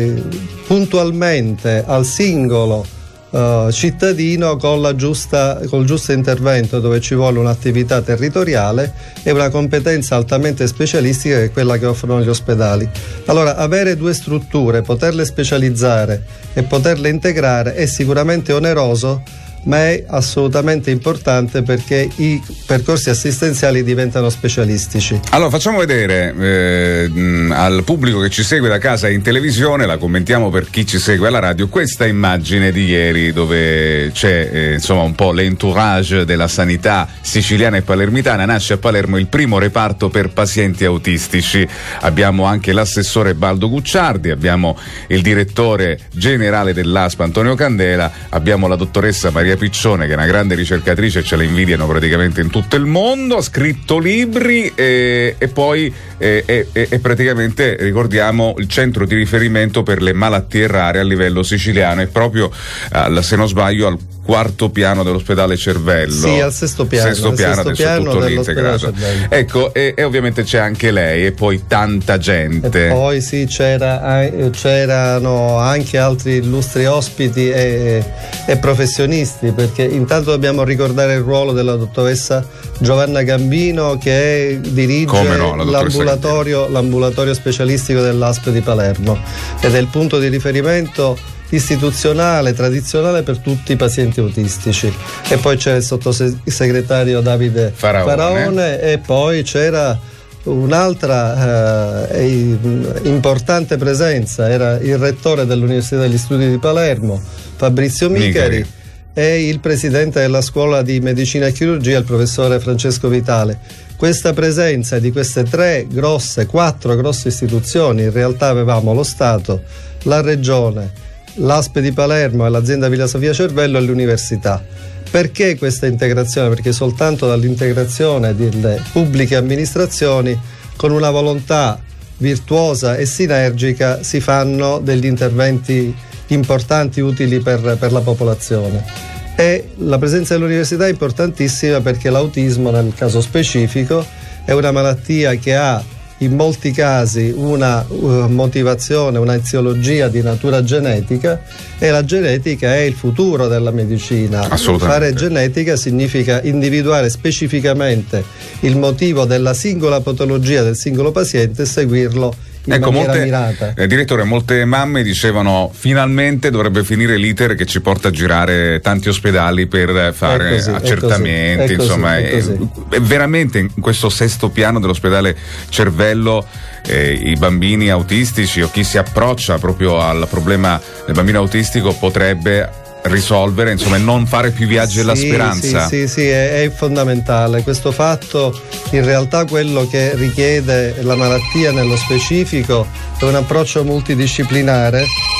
puntualmente al singolo cittadino col giusto intervento, dove ci vuole un'attività territoriale e una competenza altamente specialistica, che è quella che offrono gli ospedali. Allora, avere due strutture, poterle specializzare e poterle integrare è sicuramente oneroso, ma è assolutamente importante, perché i percorsi assistenziali diventano specialistici. Allora facciamo vedere al pubblico che ci segue da casa e in televisione, la commentiamo per chi ci segue alla radio, questa immagine di ieri, dove c'è insomma un po' l'entourage della sanità siciliana e palermitana. Nasce a Palermo il primo reparto per pazienti autistici. Abbiamo anche l'assessore Baldo Gucciardi, abbiamo il direttore generale dell'ASP Antonio Candela, abbiamo la dottoressa Maria Piccione, che è una grande ricercatrice, ce la invidiano praticamente in tutto il mondo, ha scritto libri e poi è praticamente, ricordiamo, il centro di riferimento per le malattie rare a livello siciliano, è proprio se non sbaglio al quarto piano dell'ospedale Cervello. Sì, al sesto piano. Sesto piano, adesso tutto lì integrato. Ecco, e ovviamente c'è anche lei e poi tanta gente. E poi sì, c'erano anche altri illustri ospiti e professionisti, perché intanto dobbiamo ricordare il ruolo della dottoressa Giovanna Gambino, che dirige l'ambulatorio specialistico dell'ASP di Palermo, ed è il punto di riferimento istituzionale, tradizionale per tutti i pazienti autistici. E poi c'è il sottosegretario Davide Faraone, e poi c'era un'altra importante presenza, era il rettore dell'Università degli Studi di Palermo, Fabrizio Micari, e il presidente della scuola di medicina e chirurgia, il professore Francesco Vitale. Questa presenza di queste quattro grosse istituzioni, in realtà avevamo lo Stato, la Regione, l'ASP di Palermo e l'azienda Villa Sofia Cervello e l'università. Perché questa integrazione? Perché soltanto dall'integrazione delle pubbliche amministrazioni, con una volontà virtuosa e sinergica, si fanno degli interventi importanti, utili per la popolazione. E la presenza dell'università è importantissima, perché l'autismo, nel caso specifico, è una malattia che ha in molti casi una motivazione, una eziologia di natura genetica, e la genetica è il futuro della medicina. Fare genetica significa individuare specificamente il motivo della singola patologia del singolo paziente e seguirlo in maniera mirata. Direttore, molte mamme dicevano finalmente dovrebbe finire l'iter che ci porta a girare tanti ospedali per fare accertamenti, insomma, è veramente in questo sesto piano dell'ospedale Cervello i bambini autistici, o chi si approccia proprio al problema del bambino autistico, potrebbe risolvere, insomma, e non fare più viaggi della speranza. Sì, è fondamentale questo fatto. In realtà quello che richiede la malattia nello specifico è un approccio multidisciplinare,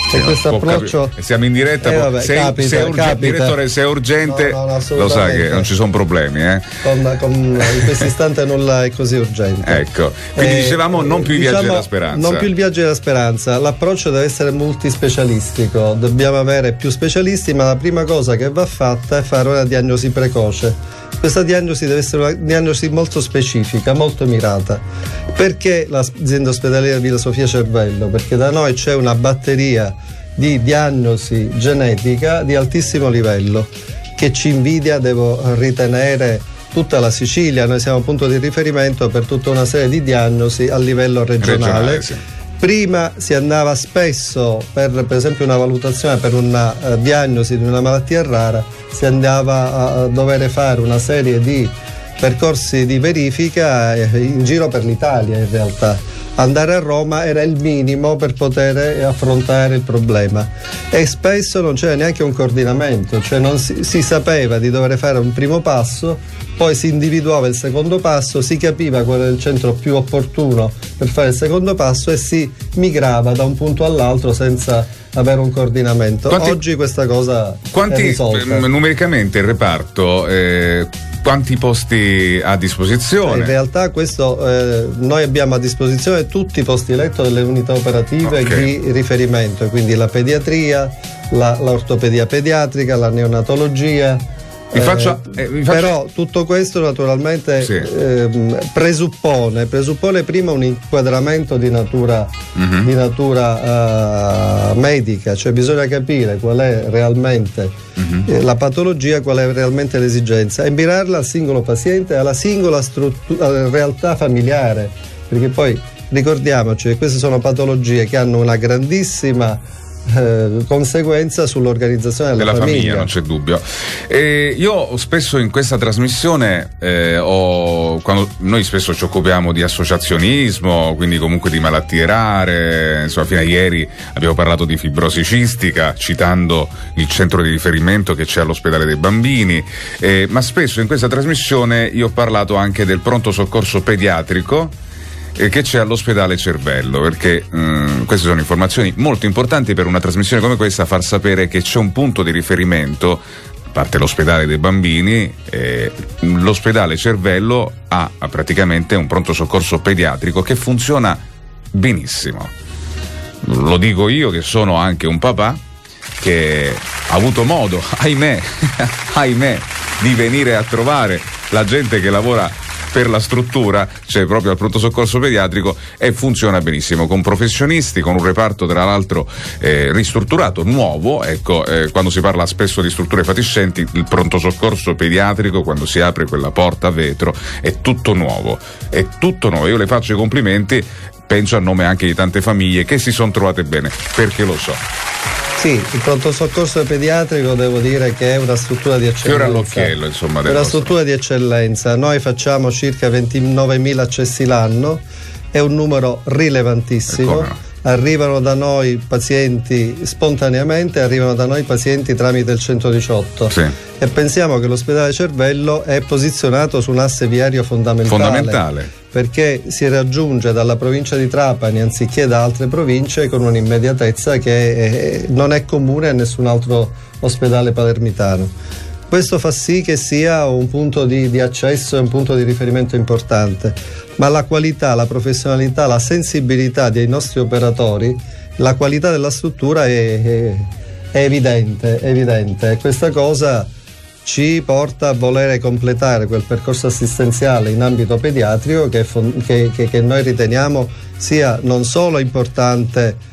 E questo approccio. Siamo in diretta, direttore, se è urgente, no, lo sa che non ci sono problemi. In questo istante nulla è così urgente. Ecco, quindi dicevamo non più i viaggi della speranza. Non più il viaggio della speranza, l'approccio deve essere multispecialistico, dobbiamo avere più specialisti, ma la prima cosa che va fatta è fare una diagnosi precoce. Questa diagnosi deve essere una diagnosi molto specifica, molto mirata. Perché l'azienda ospedaliera Villa Sofia Cervello? Perché da noi c'è una batteria di diagnosi genetica di altissimo livello che ci invidia, devo ritenere, tutta la Sicilia. Noi siamo punto di riferimento per tutta una serie di diagnosi a livello regionale. Sì. Prima si andava spesso per esempio una valutazione per una diagnosi di una malattia rara, si andava a dover fare una serie di percorsi di verifica in giro per l'Italia. In realtà andare a Roma era il minimo per poter affrontare il problema, e spesso non c'era neanche un coordinamento, cioè non si sapeva di dover fare un primo passo, poi si individuava il secondo passo, si capiva qual era il centro più opportuno per fare il secondo passo e si migrava da un punto all'altro senza avere un coordinamento. Oggi questa cosa è risolta. Numericamente il reparto, quanti posti a disposizione? In realtà questo noi abbiamo a disposizione tutti i posti letto delle unità operative di riferimento, quindi la pediatria, l'ortopedia pediatrica, la neonatologia. Però tutto questo naturalmente presuppone prima un inquadramento di natura medica, cioè bisogna capire qual è realmente la patologia, qual è realmente l'esigenza e mirarla al singolo paziente, alla singola realtà familiare, perché poi ricordiamoci che queste sono patologie che hanno una grandissima conseguenza sull'organizzazione della famiglia, non c'è dubbio. Io spesso in questa trasmissione quando noi spesso ci occupiamo di associazionismo, quindi comunque di malattie rare, insomma fino a ieri abbiamo parlato di fibrosi cistica citando il centro di riferimento che c'è all'ospedale dei bambini, ma spesso in questa trasmissione io ho parlato anche del pronto soccorso pediatrico che c'è all'ospedale Cervello, perché queste sono informazioni molto importanti per una trasmissione come questa, far sapere che c'è un punto di riferimento, a parte l'ospedale dei bambini, l'ospedale Cervello ha praticamente un pronto soccorso pediatrico che funziona benissimo. Lo dico io che sono anche un papà che ha avuto modo, ahimè, di venire a trovare la gente che lavora per la struttura, cioè proprio al pronto soccorso pediatrico, e funziona benissimo, con professionisti, con un reparto tra l'altro ristrutturato, nuovo. Quando si parla spesso di strutture fatiscenti, il pronto soccorso pediatrico, quando si apre quella porta a vetro, è tutto nuovo, io le faccio i complimenti, penso a nome anche di tante famiglie che si sono trovate bene, perché lo so. Sì, il pronto soccorso pediatrico devo dire che è una struttura di eccellenza. Fiore all'occhiello, insomma. È una struttura di eccellenza. Noi facciamo circa 29.000 accessi l'anno, è un numero rilevantissimo. Arrivano da noi pazienti spontaneamente, arrivano da noi pazienti tramite il 118. Sì. E pensiamo che l'ospedale Cervello è posizionato su un asse viario fondamentale. Perché si raggiunge dalla provincia di Trapani anziché da altre province con un'immediatezza che non è comune a nessun altro ospedale palermitano. Questo fa sì che sia un punto di accesso e un punto di riferimento importante, ma la qualità, la professionalità, la sensibilità dei nostri operatori, la qualità della struttura è evidente. E questa cosa ci porta a volere completare quel percorso assistenziale in ambito pediatrico che noi riteniamo sia non solo importante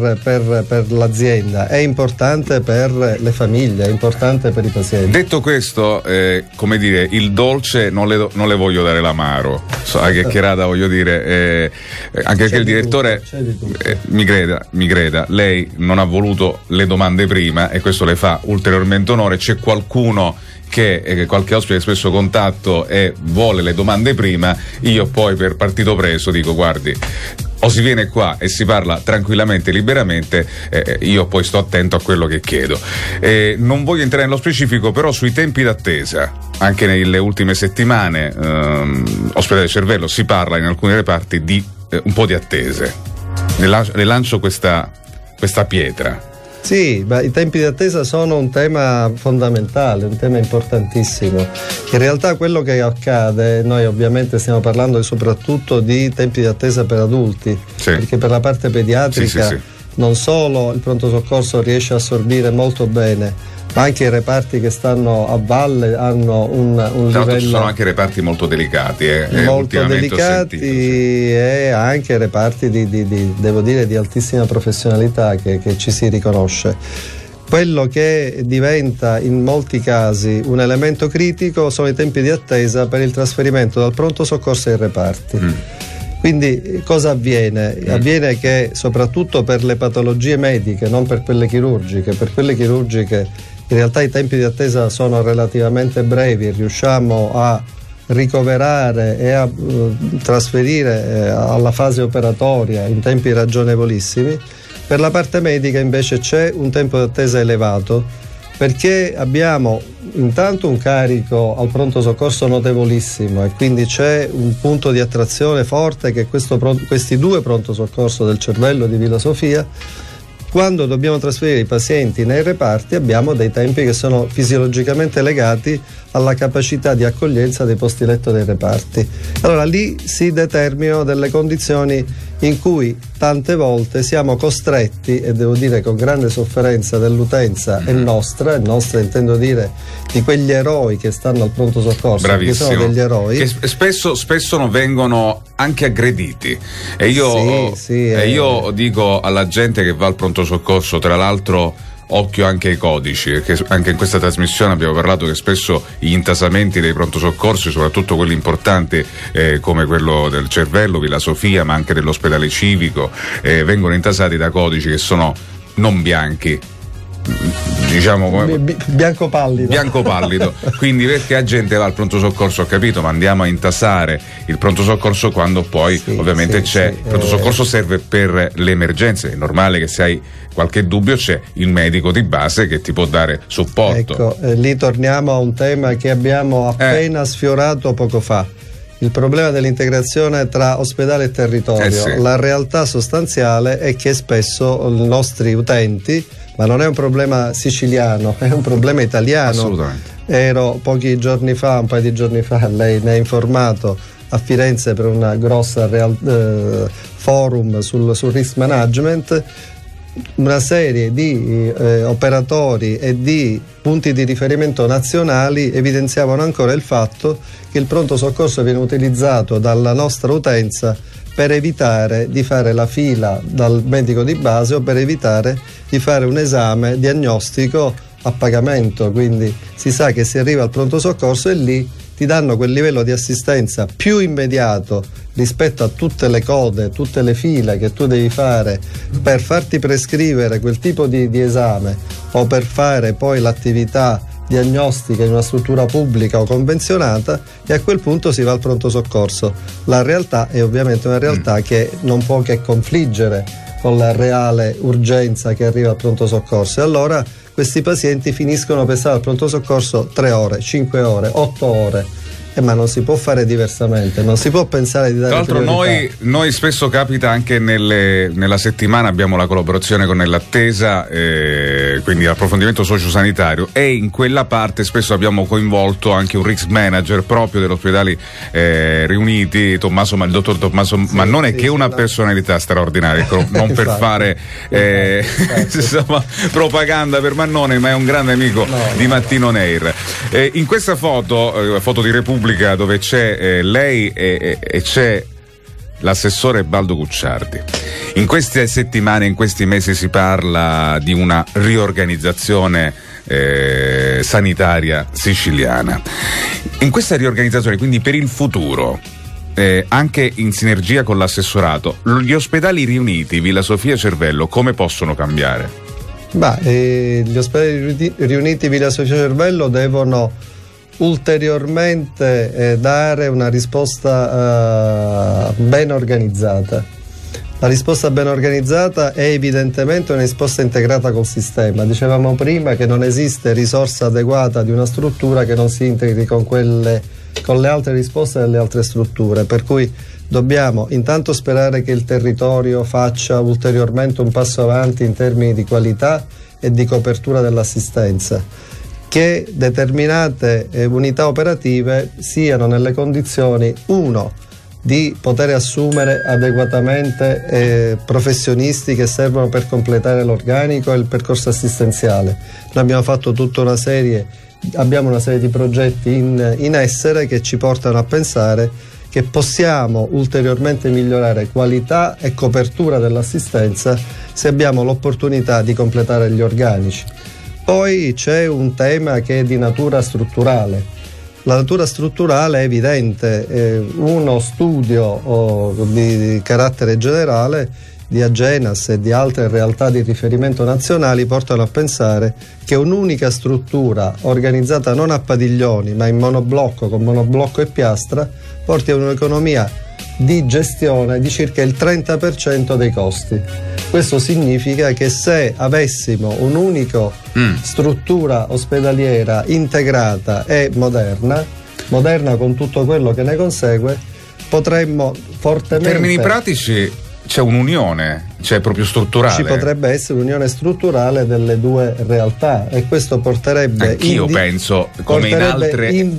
per l'azienda, è importante per le famiglie, è importante per i pazienti. Detto questo, come dire, il dolce non le voglio dare l'amaro, a chiacchierata voglio dire, anche perché il direttore mi creda, lei non ha voluto le domande prima e questo le fa ulteriormente onore. C'è qualcuno che qualche ospite spesso contatto e vuole le domande prima, io poi per partito preso dico guardi, o si viene qua e si parla tranquillamente, liberamente, io poi sto attento a quello che chiedo. Non voglio entrare nello specifico, però sui tempi d'attesa, anche nelle ultime settimane, ospedale Cervello si parla in alcuni reparti di un po' di attese. Le lancio questa questa pietra. Sì, ma i tempi di attesa sono un tema fondamentale, un tema importantissimo. In realtà quello che accade, noi ovviamente stiamo parlando soprattutto di tempi di attesa per adulti, perché per la parte pediatrica non solo il pronto soccorso riesce a assorbire molto bene, ma anche i reparti che stanno a valle hanno un livello. Ci sono anche reparti molto delicati, molto delicati e anche reparti devo dire di altissima professionalità che ci si riconosce. Quello che diventa in molti casi un elemento critico sono i tempi di attesa per il trasferimento dal pronto soccorso ai reparti. Quindi cosa avviene? Avviene che soprattutto per le patologie mediche, non per quelle chirurgiche, in realtà i tempi di attesa sono relativamente brevi, riusciamo a ricoverare e a trasferire alla fase operatoria in tempi ragionevolissimi. Per la parte medica invece c'è un tempo di attesa elevato, perché abbiamo intanto un carico al pronto soccorso notevolissimo e quindi c'è un punto di attrazione forte che questi due pronto soccorso del Cervello di Villa Sofia. Quando dobbiamo trasferire i pazienti nei reparti abbiamo dei tempi che sono fisiologicamente legati alla capacità di accoglienza dei posti letto dei reparti. Allora lì si determinano delle condizioni in cui tante volte siamo costretti, e devo dire con grande sofferenza dell'utenza e nostra intendo dire di quegli eroi che stanno al pronto soccorso, che sono degli eroi che spesso non vengono anche aggrediti e io dico alla gente che va al pronto soccorso, tra l'altro occhio anche ai codici, perché anche in questa trasmissione abbiamo parlato che spesso gli intasamenti dei pronto soccorsi, soprattutto quelli importanti come quello del Cervello, Villa Sofia, ma anche dell'ospedale civico, vengono intasati da codici che sono non bianchi, diciamo bianco pallido. Quindi perché la gente va al pronto soccorso, ho capito, ma andiamo a intasare il pronto soccorso quando poi ovviamente il pronto soccorso serve per le emergenze. È normale che se hai qualche dubbio c'è il medico di base che ti può dare supporto. Ecco, lì torniamo a un tema che abbiamo appena sfiorato poco fa. Il problema dell'integrazione tra ospedale e territorio. La realtà sostanziale è che spesso i nostri utenti, ma non è un problema siciliano, è un problema italiano. Assolutamente. Ero un paio di giorni fa, lei ne ha informato, a Firenze per una grossa forum sul risk management. Una serie di operatori e di punti di riferimento nazionali evidenziavano ancora il fatto che il pronto soccorso viene utilizzato dalla nostra utenza per evitare di fare la fila dal medico di base o per evitare di fare un esame diagnostico a pagamento. Quindi si sa che si arriva al pronto soccorso e lì ti danno quel livello di assistenza più immediato rispetto a tutte le code, tutte le file che tu devi fare per farti prescrivere quel tipo di esame o per fare poi l'attività diagnostica in una struttura pubblica o convenzionata, e a quel punto si va al pronto soccorso. La realtà è ovviamente una realtà che non può che confliggere con la reale urgenza che arriva al pronto soccorso, e allora questi pazienti finiscono per stare al pronto soccorso 3 ore, 5 ore, 8 ore. Ma non si può fare diversamente, non si può pensare di dare priorità. Tra l'altro noi spesso capita anche nella settimana abbiamo la collaborazione con Nell'Attesa, quindi l'approfondimento sociosanitario, e in quella parte spesso abbiamo coinvolto anche un risk manager proprio dell'ospedale Riuniti, il dottor Tommaso Mannone, che è una personalità straordinaria, non per fare insomma, propaganda per Mannone, ma è un grande amico di Mattino Neir. In questa foto di Repubblica, dove c'è lei e c'è l'assessore Baldo Cucciardi. In queste settimane, in questi mesi si parla di una riorganizzazione sanitaria siciliana. In questa riorganizzazione, quindi per il futuro, anche in sinergia con l'assessorato, gli ospedali riuniti Villa Sofia e Cervello come possono cambiare? Gli ospedali riuniti Villa Sofia e Cervello devono ulteriormente dare una risposta ben organizzata. La risposta ben organizzata è evidentemente una risposta integrata col sistema. Dicevamo prima che non esiste risorsa adeguata di una struttura che non si integri con quelle con le altre risposte delle altre strutture, per cui dobbiamo intanto sperare che il territorio faccia ulteriormente un passo avanti in termini di qualità e di copertura dell'assistenza, che determinate unità operative siano nelle condizioni, uno, di poter assumere adeguatamente professionisti che servono per completare l'organico e il percorso assistenziale. Noi abbiamo fatto abbiamo una serie di progetti in essere che ci portano a pensare che possiamo ulteriormente migliorare qualità e copertura dell'assistenza se abbiamo l'opportunità di completare gli organici. Poi c'è un tema che è di natura strutturale. La natura strutturale è evidente, uno studio di carattere generale di Agenas e di altre realtà di riferimento nazionali portano a pensare che un'unica struttura organizzata non a padiglioni ma in monoblocco, con monoblocco e piastra, porti a un'economia di gestione di circa il 30% dei costi. Questo significa che se avessimo un'unica struttura ospedaliera integrata e moderna con tutto quello che ne consegue, potremmo fortemente... In termini pratici c'è un'unione, c'è proprio strutturale. Ci potrebbe essere un'unione strutturale delle due realtà e questo porterebbe... Anch'io penso, come in altre...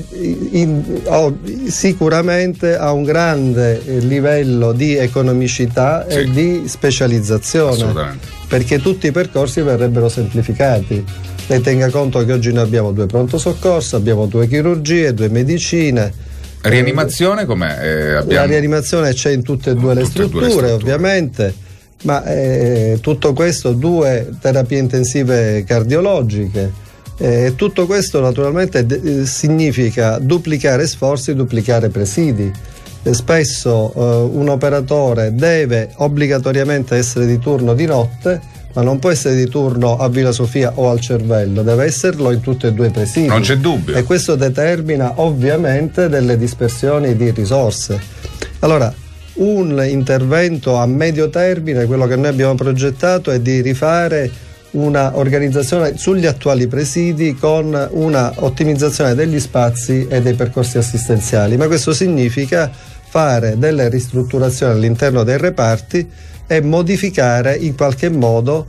sicuramente a un grande livello di economicità e di specializzazione. Assolutamente. Perché tutti i percorsi verrebbero semplificati. Lei tenga conto che oggi noi abbiamo 2 pronto soccorso, abbiamo 2 chirurgie, 2 medicine. Rianimazione com'è? La rianimazione c'è in tutte e due le strutture, ovviamente, ma tutto questo, 2 terapie intensive cardiologiche, tutto questo naturalmente significa duplicare sforzi, duplicare presidi. Spesso un operatore deve obbligatoriamente essere di turno di notte, ma non può essere di turno a Villa Sofia o al Cervello, deve esserlo in tutti e 2 i presidi. Non c'è dubbio. E questo determina ovviamente delle dispersioni di risorse. Allora, un intervento a medio termine, quello che noi abbiamo progettato, è di rifare una organizzazione sugli attuali presidi con una ottimizzazione degli spazi e dei percorsi assistenziali, ma questo significa fare delle ristrutturazioni all'interno dei reparti e modificare in qualche modo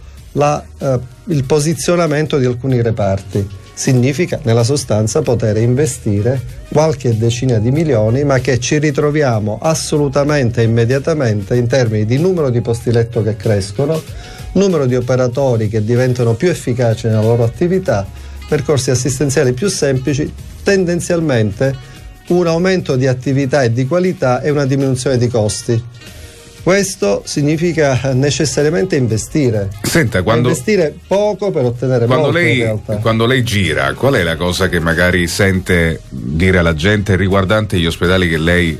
il posizionamento di alcuni reparti. Significa nella sostanza poter investire qualche decina di milioni, ma che ci ritroviamo assolutamente immediatamente in termini di numero di posti letto che crescono, numero di operatori che diventano più efficaci nella loro attività, percorsi assistenziali più semplici, tendenzialmente un aumento di attività e di qualità e una diminuzione di costi. Questo significa necessariamente investire. Senta, investire poco per ottenere molto in realtà. Quando lei gira, qual è la cosa che magari sente dire alla gente riguardante gli ospedali che lei,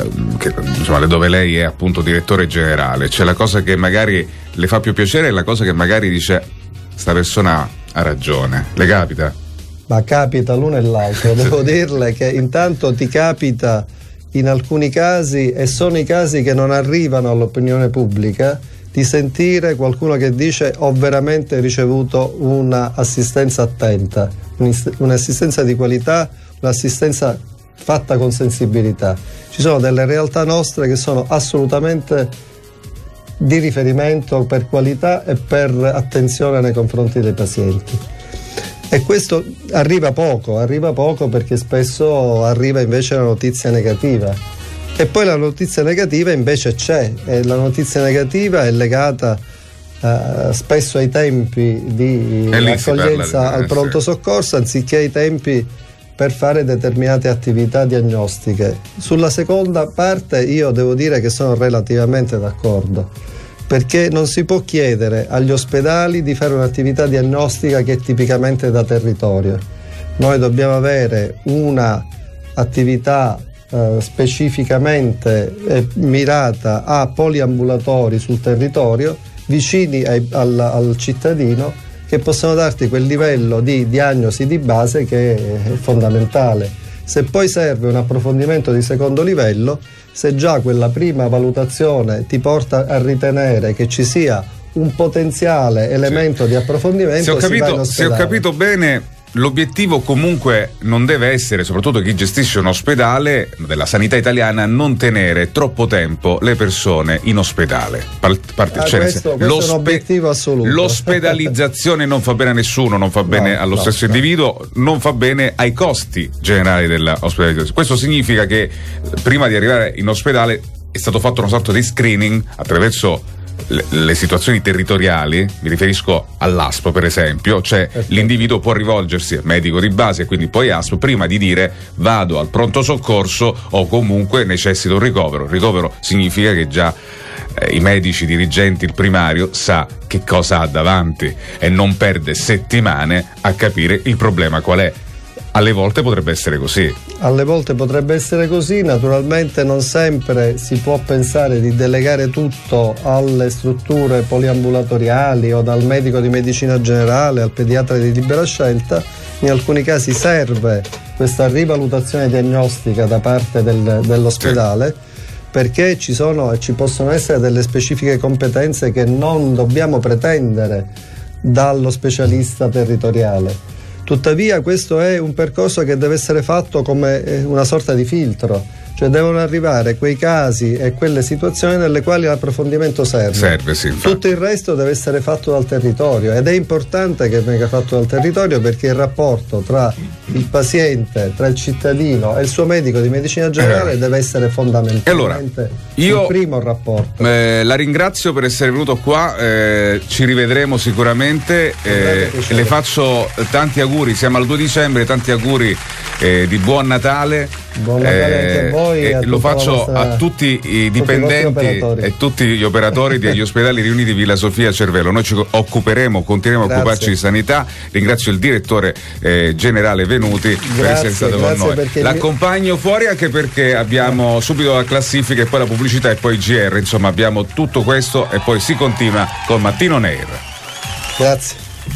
dove lei è appunto direttore generale? C'è la cosa che magari le fa più piacere e la cosa che magari dice sta persona ha ragione. Le capita? Ma capita l'uno e l'altro. Devo dirle che intanto ti capita in alcuni casi, e sono i casi che non arrivano all'opinione pubblica, di sentire qualcuno che dice ho veramente ricevuto un'assistenza attenta, un'assistenza di qualità, un'assistenza fatta con sensibilità. Ci sono delle realtà nostre che sono assolutamente di riferimento per qualità e per attenzione nei confronti dei pazienti. E questo arriva poco perché spesso arriva invece la notizia negativa. E poi la notizia negativa invece c'è, e la notizia negativa è legata spesso ai tempi di accoglienza al pronto soccorso, anziché ai tempi per fare determinate attività diagnostiche. Sulla seconda parte io devo dire che sono relativamente d'accordo, perché non si può chiedere agli ospedali di fare un'attività diagnostica che è tipicamente da territorio. Noi dobbiamo avere una attività specificamente mirata a poliambulatori sul territorio, vicini al cittadino, che possono darti quel livello di diagnosi di base che è fondamentale. Se poi serve un approfondimento di secondo livello, se già quella prima valutazione ti porta a ritenere che ci sia un potenziale elemento di approfondimento, se ho capito bene, l'obiettivo comunque non deve essere, soprattutto chi gestisce un ospedale della sanità italiana, non tenere troppo tempo le persone in ospedale. Questo è un obiettivo assoluto. L'ospedalizzazione non fa bene a nessuno, non fa bene allo stesso individuo, non fa bene ai costi generali dell'ospedalizzazione. Questo significa che prima di arrivare in ospedale è stato fatto una sorta di screening attraverso le situazioni territoriali, mi riferisco all'ASP per esempio, cioè l'individuo può rivolgersi al medico di base e quindi poi ASP prima di dire vado al pronto soccorso o comunque necessito un ricovero. Ricovero significa che già i medici dirigenti, il primario sa che cosa ha davanti e non perde settimane a capire il problema qual è. Alle volte potrebbe essere così. Alle volte potrebbe essere così, naturalmente non sempre si può pensare di delegare tutto alle strutture poliambulatoriali o dal medico di medicina generale al pediatra di libera scelta. In alcuni casi serve questa rivalutazione diagnostica da parte dell'ospedale, perché ci sono e ci possono essere delle specifiche competenze che non dobbiamo pretendere dallo specialista territoriale. Tuttavia questo è un percorso che deve essere fatto come una sorta di filtro, cioè devono arrivare quei casi e quelle situazioni nelle quali l'approfondimento serve. Sì, tutto il resto deve essere fatto dal territorio, ed è importante che venga fatto dal territorio, perché il rapporto tra il paziente, tra il cittadino e il suo medico di medicina generale deve essere fondamentale. Allora, io il primo rapporto. La ringrazio per essere venuto qua, ci rivedremo sicuramente, le faccio tanti auguri, siamo al 2 dicembre, tanti auguri di buon Natale. Buon Natale anche a voi e lo faccio a tutti i dipendenti e tutti gli operatori degli ospedali riuniti Villa Sofia Cervello. Noi ci continueremo a occuparci di sanità. Ringrazio il direttore generale Venuti per essere stato con noi. L'accompagno fuori anche perché abbiamo subito la classifica e poi la pubblicità e poi il GR, insomma abbiamo tutto questo e poi si continua con Mattino on Air. Grazie.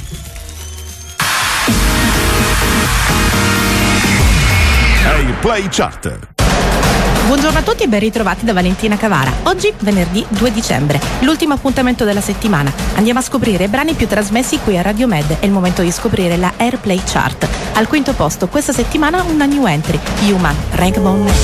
Play Chart. Buongiorno a tutti e ben ritrovati da Valentina Cavara. Oggi venerdì 2 dicembre, l'ultimo appuntamento della settimana. Andiamo a scoprire i brani più trasmessi qui a Radio Med. È il momento di scoprire la Airplay Chart. Al quinto posto questa settimana una new entry, Human, Rankbone Man.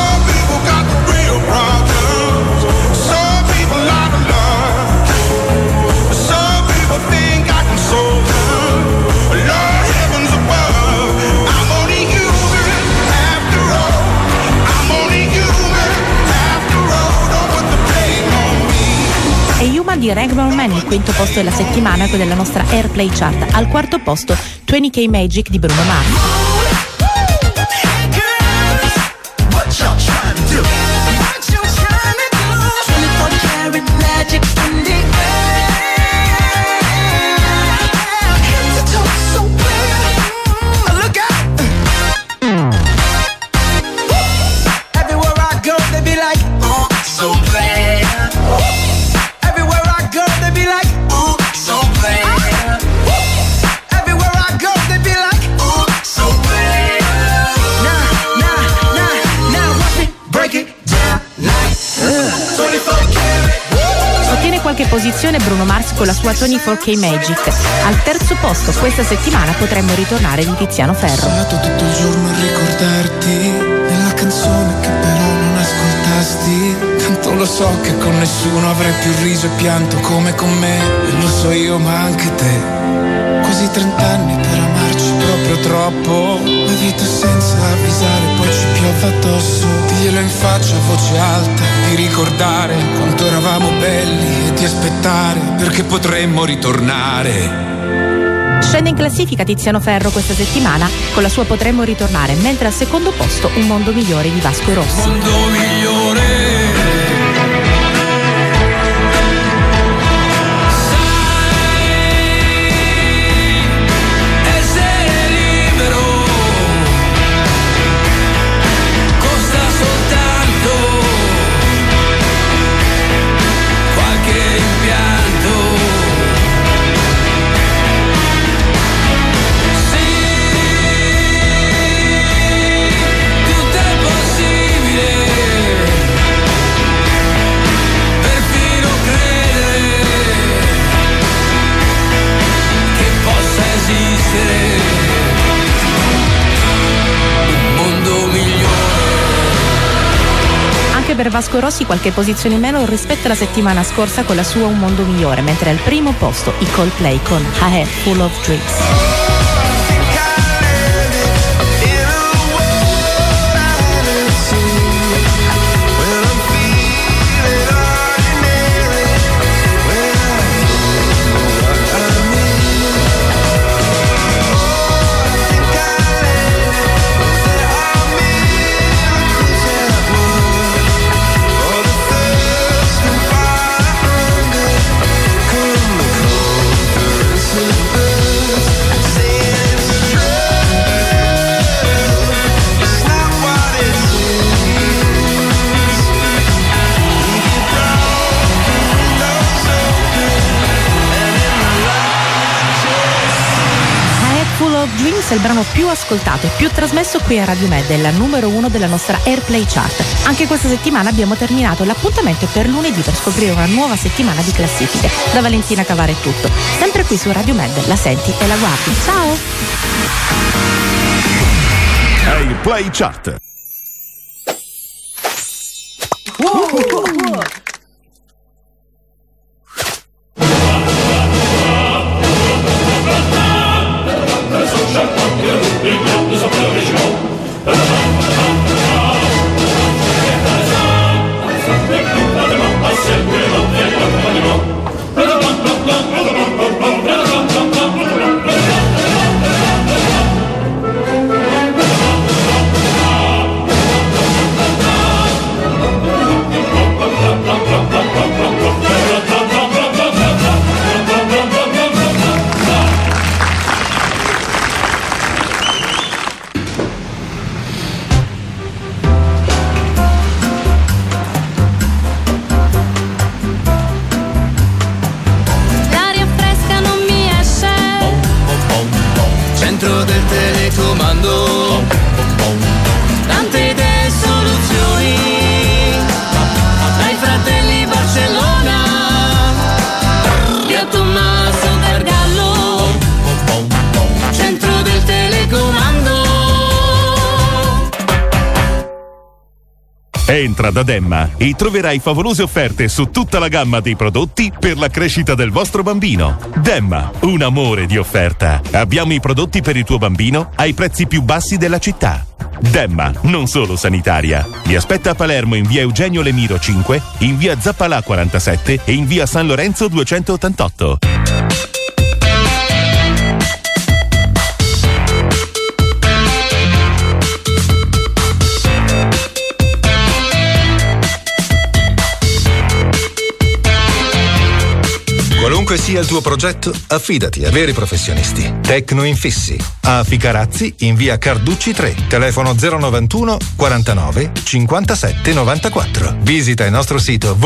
Di Rankbone Man, il quinto posto della settimana, quello della nostra Airplay Chart. Al quarto posto 20K Magic di Bruno Mars. Qualche posizione Bruno Mars con la sua 24K Magic. Al terzo posto questa settimana potremmo ritornare di Tiziano Ferro. Sono stato tutto il giorno a ricordarti nella canzone che però non ascoltasti. Tanto lo so che con nessuno avrai più riso e pianto come con me, e lo so io ma anche te. Quasi 30 anni per amarci proprio troppo, la vita senza avvisare poi ci piove addosso. Diglielo in faccia a voce alta, di ricordare quanto eravamo belli e di aspettare perché potremmo ritornare. Scende in classifica Tiziano Ferro questa settimana con la sua Potremmo ritornare, mentre al secondo posto Un mondo migliore di Vasco Rossi. Mondo migliore. per Vasco Rossi qualche posizione in meno rispetto alla settimana scorsa con la sua Un mondo migliore, mentre al primo posto i Coldplay con A Head Full of Dreams. Dreams è il brano più ascoltato e più trasmesso qui a Radio Med, è la numero 1 della nostra Airplay Chart. Anche questa settimana abbiamo terminato, l'appuntamento è per lunedì per scoprire una nuova settimana di classifiche. Da Valentina Cavara è tutto, sempre qui su Radio Med, la senti e la guardi. Ciao! Airplay Chart. Entra da Demma e troverai favolose offerte su tutta la gamma dei prodotti per la crescita del vostro bambino. Demma, un amore di offerta. Abbiamo i prodotti per il tuo bambino ai prezzi più bassi della città. Demma, non solo sanitaria. Vi aspetta a Palermo in via Eugenio Lemiro 5, in via Zappalà 47 e in via San Lorenzo 288. Qualunque sia il tuo progetto, affidati a veri professionisti. Tecno Infissi. A Ficarazzi, in via Carducci 3. Telefono 091 49 57 94. Visita il nostro sito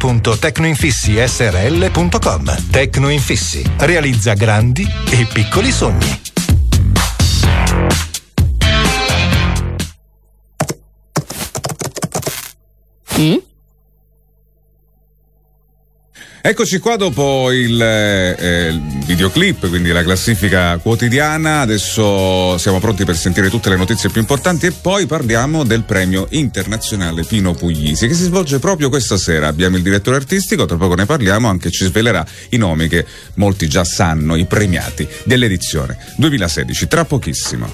www.tecnoinfissisrl.com. Tecno Infissi. Realizza grandi e piccoli sogni. Eccoci qua dopo il videoclip, quindi la classifica quotidiana. Adesso siamo pronti per sentire tutte le notizie più importanti e poi parliamo del premio internazionale Pino Puglisi che si svolge proprio questa sera. Abbiamo il direttore artistico, tra poco ne parliamo, anche ci svelerà i nomi che molti già sanno, i premiati dell'edizione 2016, tra pochissimo.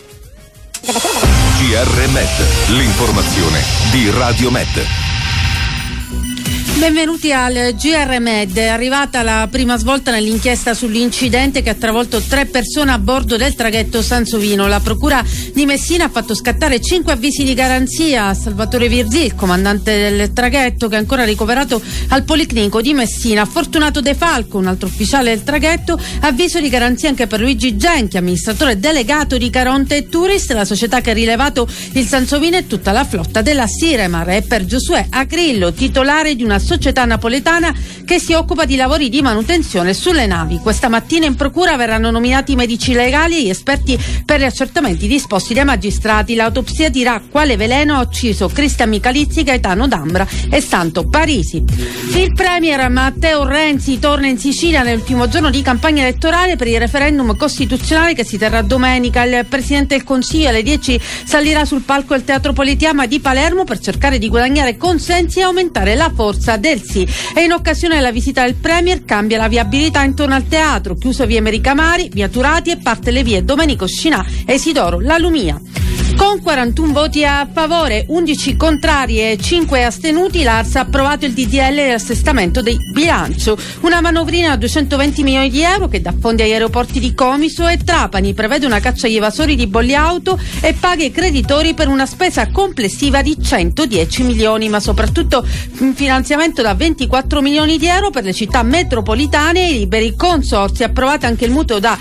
GR Med, l'informazione di Radio Med. Benvenuti al GR Med. È arrivata la prima svolta nell'inchiesta sull'incidente che ha travolto 3 persone a bordo del traghetto Sansovino. La procura di Messina ha fatto scattare 5 avvisi di garanzia a Salvatore Virzì, il comandante del traghetto, che è ancora ricoverato al Policlinico di Messina. Fortunato De Falco, un altro ufficiale del traghetto, avviso di garanzia anche per Luigi Genchi, amministratore delegato di Caronte Tourist, la società che ha rilevato il Sansovino e tutta la flotta della Siremar, e per Giosuè Agrillo, titolare di una società napoletana che si occupa di lavori di manutenzione sulle navi. Questa mattina in procura verranno nominati i medici legali e gli esperti per gli accertamenti disposti dai magistrati. L'autopsia dirà quale veleno ha ucciso Cristian Michalizzi, Gaetano D'Ambra e Santo Parisi. Il premier Matteo Renzi torna in Sicilia nell'ultimo giorno di campagna elettorale per il referendum costituzionale che si terrà domenica. Il Presidente del Consiglio alle 10 salirà sul palco del Teatro Politeama di Palermo per cercare di guadagnare consensi e aumentare la forza del sì. E in occasione della visita del premier cambia la viabilità intorno al teatro, chiuso via Americamari, via Turati e parte le vie Domenico Scinà e Isidoro La Lumia. Con 41 voti a favore, 11 contrari e 5 astenuti, l'Ars ha approvato il DDL dell'assestamento del bilancio. Una manovrina a 220 milioni di euro che dà fondi agli aeroporti di Comiso e Trapani, prevede una caccia agli evasori di bolli auto e paga i creditori per una spesa complessiva di 110 milioni, ma soprattutto un finanziamento da 24 milioni di euro per le città metropolitane e i liberi consorzi. Approvato anche il mutuo da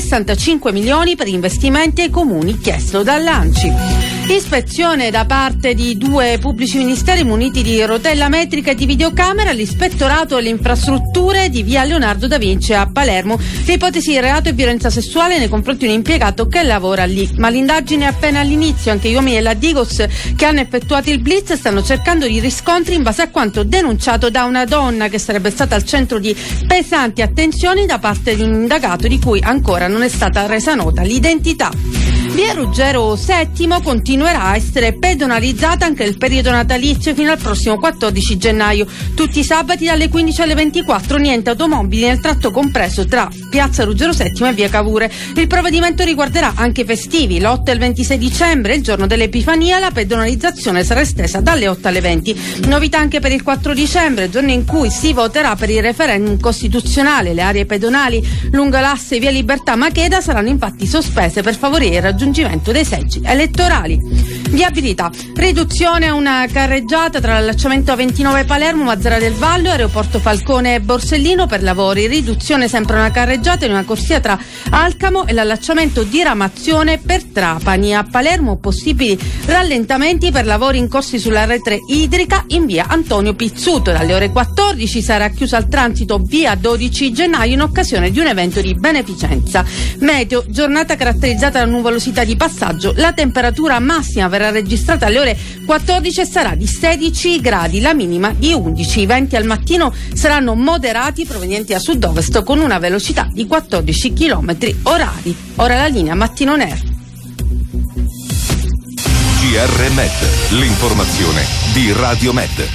65 milioni per investimenti ai comuni chiesto dall'ANCI. Ispezione da parte di 2 pubblici ministeri muniti di rotella metrica e di videocamera all'Ispettorato delle Infrastrutture di via Leonardo da Vinci a Palermo. L'ipotesi di reato è violenza sessuale nei confronti di un impiegato che lavora lì, ma l'indagine è appena all'inizio. Anche gli uomini della Digos che hanno effettuato il blitz stanno cercando di riscontri in base a quanto denunciato da una donna che sarebbe stata al centro di pesanti attenzioni da parte di un indagato di cui ancora non è stata resa nota l'identità. Via Ruggero VII continuerà a essere pedonalizzata anche nel periodo natalizio fino al prossimo 14 gennaio. Tutti i sabati dalle 15 alle 24, niente automobili nel tratto compreso tra Piazza Ruggero VII e via Cavour. Il provvedimento riguarderà anche i festivi. L'8 e il 26 dicembre, il giorno dell'Epifania, la pedonalizzazione sarà estesa dalle 8 alle 20. Novità anche per il 4 dicembre, giorno in cui si voterà per il referendum costituzionale. Le aree pedonali lungo l'asse via Libertà Macheda saranno infatti sospese per favorire il raggiungimento dei seggi elettorali. Viabilità. Riduzione a una carreggiata tra l'allacciamento A29 Palermo, Mazzara del Vallo, Aeroporto Falcone e Borsellino per lavori. Riduzione sempre a una carreggiata in una corsia tra Alcamo e l'allacciamento diramazione per Trapani. A Palermo possibili rallentamenti per lavori in corsi sulla rete idrica in via Antonio Pizzuto. Dalle ore 14 sarà chiusa al transito via 12 gennaio in occasione di un evento di beneficenza. Meteo. Giornata caratterizzata da nuvolosità di passaggio. La temperatura massima verrà registrata alle ore 14 e sarà di 16 gradi, la minima di 11. I venti al mattino saranno moderati provenienti a sud-ovest con una velocità di 14 km orari. Ora la linea Mattino Nero. GR Med, l'informazione di Radio Med.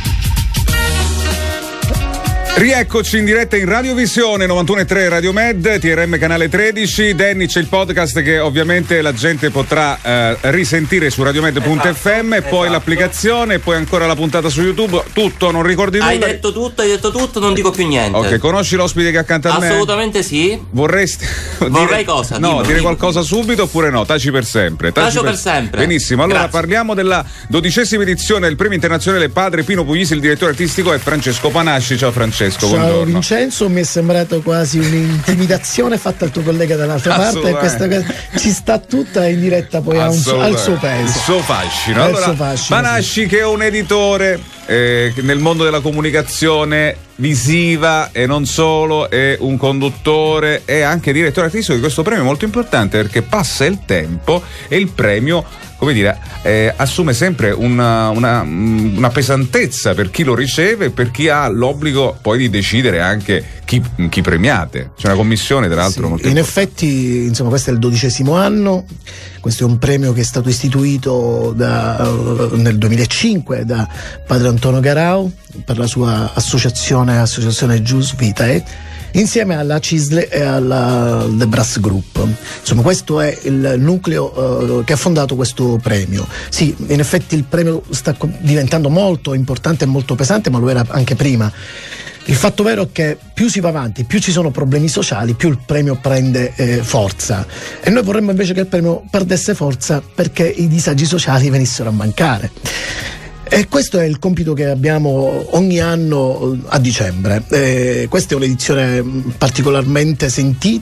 Rieccoci in diretta in Radiovisione 91.3 Radio Med, TRM canale 13. Danny, c'è il podcast che ovviamente la gente potrà risentire su radiomed.fm e poi l'applicazione e poi ancora la puntata su YouTube. Tutto, non ricordi nulla? Hai detto tutto, non dico più niente. Ok, conosci l'ospite che accanto a me? Assolutamente sì. Vorresti Vorrei cosa? No, dimmi. Qualcosa subito oppure no? Taci per sempre. Tacio per sempre. Benissimo, allora Grazie. parliamo della 12ª edizione del Premio Internazionale Padre Pino Puglisi. Il direttore artistico è Francesco Panasci. Ciao Francesco. Ciao buongiorno. Vincenzo, mi è sembrato quasi un'intimidazione fatta al tuo collega dall'altra parte e questa cosa ci sta tutta in diretta poi al suo peso. Il suo fascino. Allora, Panasci sì. che è un editore nel mondo della comunicazione visiva e non solo, è un conduttore e anche direttore artistico di questo premio molto importante perché passa il tempo e il premio, come dire, assume sempre una pesantezza per chi lo riceve e per chi ha l'obbligo poi di decidere anche chi premiate. C'è una commissione tra l'altro molto in effetti, insomma, questo è il 12° anno. Questo è un premio che è stato istituito nel 2005 da padre Antonio Garau per la sua associazione Jus Vitae, insieme alla CISL e alla The Brass Group. Insomma, questo è il nucleo che ha fondato questo premio. Sì, in effetti il premio sta diventando molto importante e molto pesante, ma lo era anche prima. Il fatto vero è che più si va avanti, più ci sono problemi sociali, più il premio prende forza. E noi vorremmo invece che il premio perdesse forza perché i disagi sociali venissero a mancare. E questo è il compito che abbiamo ogni anno a dicembre. Questa è un'edizione particolarmente sentita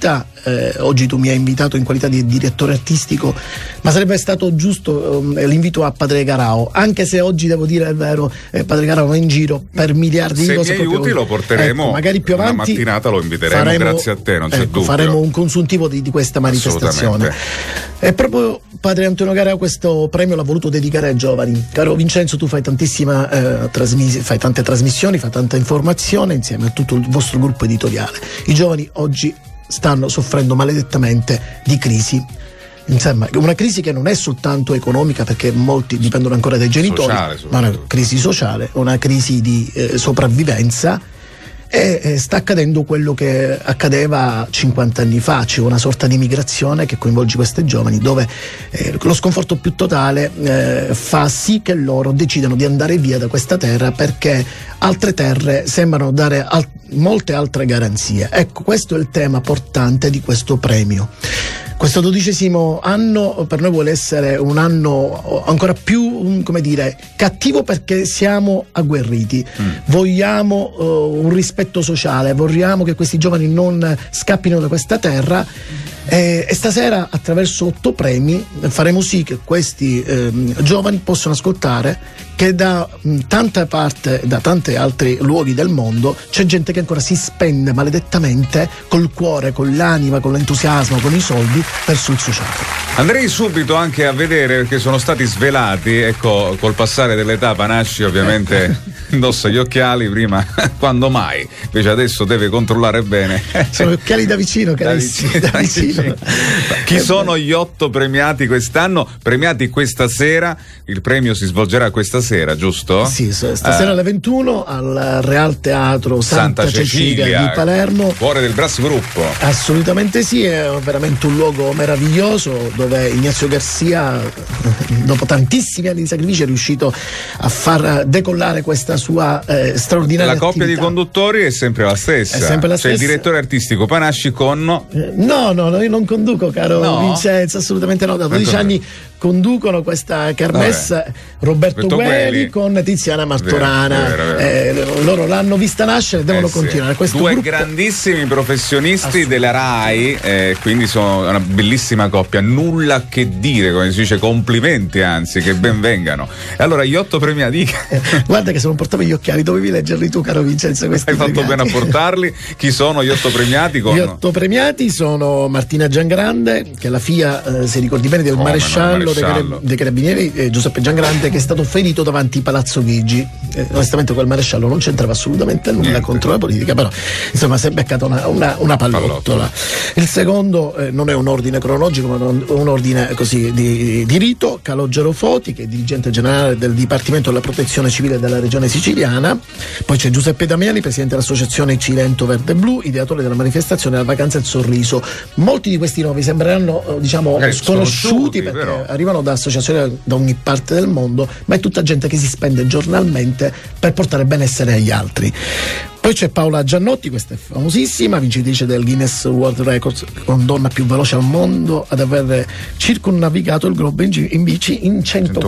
oggi tu mi hai invitato in qualità di direttore artistico, ma sarebbe stato giusto l'invito a Padre Garau, anche se oggi devo dire è vero, Padre Garau è in giro per miliardi di cose. Se mi aiuti lo porteremo, magari più avanti, una mattinata lo inviteremo, grazie a te, non c'è dubbio. Faremo un consuntivo di questa manifestazione. E proprio Padre Antonio Garau questo premio l'ha voluto dedicare ai giovani. Caro Vincenzo, tu fai tantissima fai tante trasmissioni, fai tanta informazione insieme a tutto il vostro gruppo editoriale. I giovani oggi stanno soffrendo maledettamente di crisi. Insomma, una crisi che non è soltanto economica, perché molti dipendono ancora dai genitori, ma una crisi sociale, una crisi di sopravvivenza. E sta accadendo quello che accadeva 50 anni fa, c'è una sorta di migrazione che coinvolge questi giovani, dove lo sconforto più totale fa sì che loro decidano di andare via da questa terra, perché altre terre sembrano dare molte altre garanzie. Ecco, questo è il tema portante di questo premio. Questo 12° anno per noi vuole essere un anno ancora più, cattivo, perché siamo agguerriti. Vogliamo un rispetto sociale, vogliamo che questi giovani non scappino da questa terra. E stasera, attraverso 8 premi, faremo sì che questi giovani possano ascoltare che da tanta parte, da tanti altri luoghi del mondo, c'è gente che ancora si spende maledettamente col cuore, con l'anima, con l'entusiasmo, con i soldi verso il sociale. Andrei subito anche a vedere, perché sono stati svelati, ecco, col passare dell'età Panasci ovviamente indossa gli occhiali, prima quando mai, invece adesso deve controllare bene. Sono occhiali da vicino, carissimi, da vicino. Chi sono gli 8 premiati quest'anno? Premiati questa sera, il premio si svolgerà questa sera, giusto? Sì, stasera alle 21 al Real Teatro Santa Cecilia di Palermo. Cuore del Brass Gruppo. Assolutamente sì, è veramente un luogo meraviglioso, dove Ignazio Garcia, dopo tantissimi anni di sacrificio, è riuscito a far decollare questa sua straordinaria La coppia attività. di conduttori è sempre la stessa. È sempre la stessa. C'è il direttore artistico Panasci con... No, io non conduco, caro Vincenzo, assolutamente no. Da 12 anni conducono questa kermesse Roberto Gueli con Tiziana Martorana. Vero. Loro l'hanno vista nascere e devono continuare. Questo due gruppo... grandissimi professionisti della RAI, quindi sono una bellissima coppia, nulla che dire, come si dice, complimenti, anzi, che ben vengano. E allora gli 8 premiati. Guarda che se non portavi gli occhiali dovevi leggerli tu, caro Vincenzo. Hai fatto bene a portarli. Chi sono gli 8 premiati? Gli 8 premiati sono Martina Giangrande, che è la figlia, se ricordi bene, del maresciallo dei carabinieri Giuseppe Giangrande, che è stato ferito davanti Palazzo Chigi. Onestamente quel maresciallo non c'entrava assolutamente nulla contro la politica, però insomma si è beccata una pallottola. Il secondo non è un ordine cronologico, ma un ordine così di rito. Calogero Foti, che è dirigente generale del Dipartimento della Protezione Civile della Regione Siciliana. Poi c'è Giuseppe Damiani, presidente dell'Associazione Cilento Verde Blu, ideatore della manifestazione La Vacanza e il Sorriso. Molti di questi nomi sembreranno sconosciuti, perché però arrivano da associazioni da ogni parte del mondo, ma è tutta gente che si spende giornalmente per portare benessere agli altri. Poi c'è Paola Giannotti, questa è famosissima, vincitrice del Guinness World Records, con donna più veloce al mondo ad aver circumnavigato il globo in bici in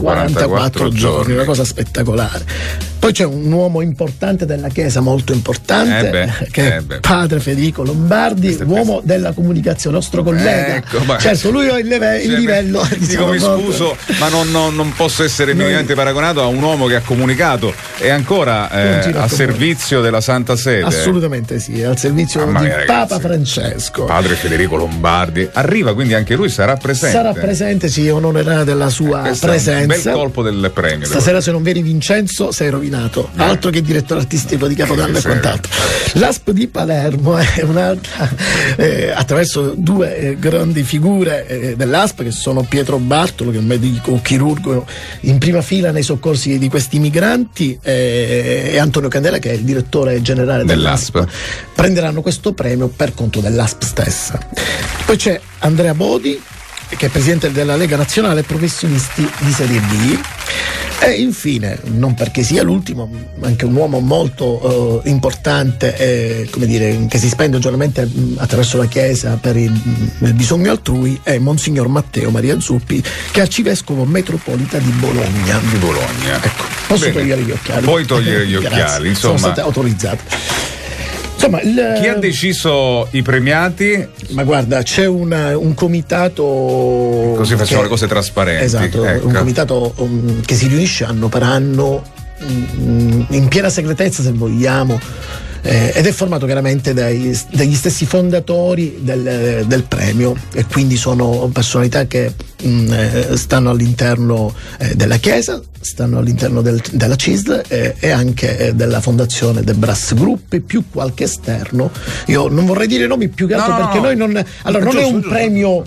144 giorni, una cosa spettacolare. Poi c'è un uomo importante della Chiesa, molto importante, che è padre Federico Lombardi, uomo della comunicazione, nostro collega. Certo, lui ha il livello. Dico, mi scuso, ma non posso essere minimamente paragonato a un uomo che ha comunicato e ancora a servizio della Santa Sede. Assolutamente sì, al servizio di Papa Francesco. Padre Federico Lombardi arriva, quindi anche lui sarà presente. Sarà presente, ci onorerà della sua presenza. È un bel colpo del premio. Stasera, se non vieni, Vincenzo, sei rovinato. Altro che direttore artistico di Capodanno e quant'altro. L'ASP di Palermo è un'altra, attraverso 2 grandi figure dell'ASP, che sono Pietro Bartolo, che è un medico chirurgo in prima fila nei soccorsi di questi migranti, e Antonio Candela, che è il direttore generale dell'ASP, prenderanno questo premio per conto dell'ASP stessa. Poi c'è Andrea Bodi, che è presidente della Lega Nazionale Professionisti di Serie B. E infine, non perché sia l'ultimo, anche un uomo molto importante, come dire, che si spende giornalmente attraverso la Chiesa per il bisogno altrui, è Monsignor Matteo Maria Zuppi, che è arcivescovo metropolita di Bologna. Ecco, posso togliere gli occhiali? Puoi togliere gli occhiali, insomma. Sono state autorizzate. Insomma, chi ha deciso i premiati? Ma guarda, c'è un comitato. Così facciamo le cose trasparenti. Esatto, ecco. un comitato che si riunisce anno per anno in piena segretezza, se vogliamo. Ed è formato chiaramente dagli stessi fondatori del premio, e quindi sono personalità che stanno all'interno della Chiesa, stanno all'interno della CISL e anche della fondazione del Brass Group, più qualche esterno. Io non vorrei dire nomi più che altro perché noi non è un premio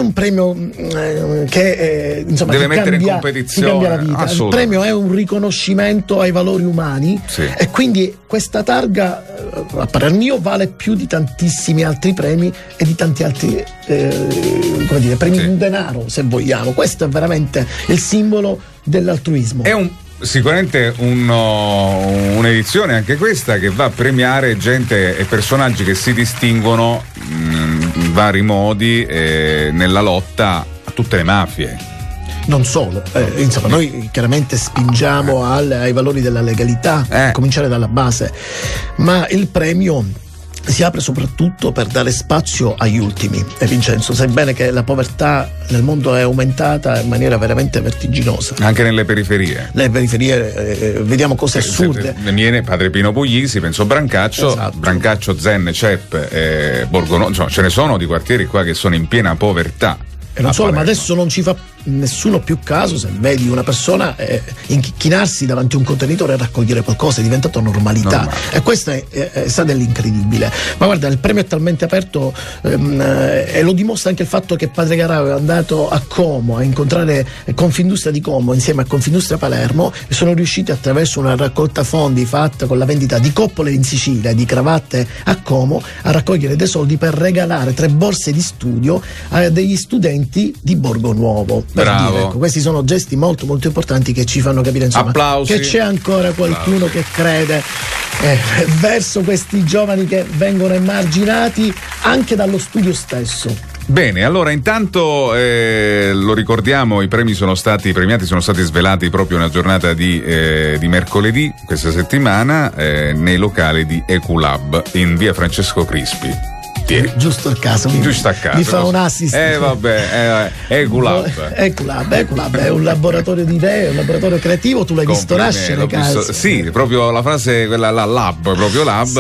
che insomma deve che mettere cambia, in competizione. Cambia la vita. Il premio è un riconoscimento ai valori umani, sì. E quindi questa targa, a parer mio, vale più di tantissimi altri premi e di tanti altri premi in denaro, se vogliamo. Questo è veramente il simbolo dell'altruismo. È sicuramente un'edizione anche questa che va a premiare gente e personaggi che si distinguono in vari modi nella lotta a tutte le mafie. Non solo, insomma, noi chiaramente spingiamo ai valori della legalità, a cominciare dalla base, ma il premio si apre soprattutto per dare spazio agli ultimi. E Vincenzo, sai bene che la povertà nel mondo è aumentata in maniera veramente vertiginosa. Anche nelle periferie. Le periferie, vediamo cose assurde. Ne viene Padre Pino Puglisi, penso Brancaccio, esatto. Brancaccio, Zen, Cep, Borgonovo, insomma, ce ne sono di quartieri qua che sono in piena povertà. E non solo, ma adesso non ci fa nessuno più caso se vedi una persona inchinarsi davanti a un contenitore e raccogliere qualcosa, è diventato normalità. E questo sa dell'incredibile. Ma guarda, il premio è talmente aperto e lo dimostra anche il fatto che Padre Garau è andato a Como a incontrare Confindustria di Como insieme a Confindustria Palermo, e sono riusciti attraverso una raccolta fondi fatta con la vendita di coppole in Sicilia e di cravatte a Como a raccogliere dei soldi per regalare 3 borse di studio a degli studenti di Borgo Nuovo. Bravo. Ecco, questi sono gesti molto molto importanti che ci fanno capire, insomma, applausi, che c'è ancora qualcuno che crede verso questi giovani che vengono emarginati anche dallo studio stesso. Bene, allora intanto lo ricordiamo, i premiati sono stati svelati proprio nella giornata di mercoledì questa settimana nei locali di Eculab in via Francesco Crispi. Giusto il caso, mi fa un assist. Eculab è un laboratorio di idee, un laboratorio creativo. Tu l'hai visto nascere, sì, proprio la frase quella là, lab, proprio lab.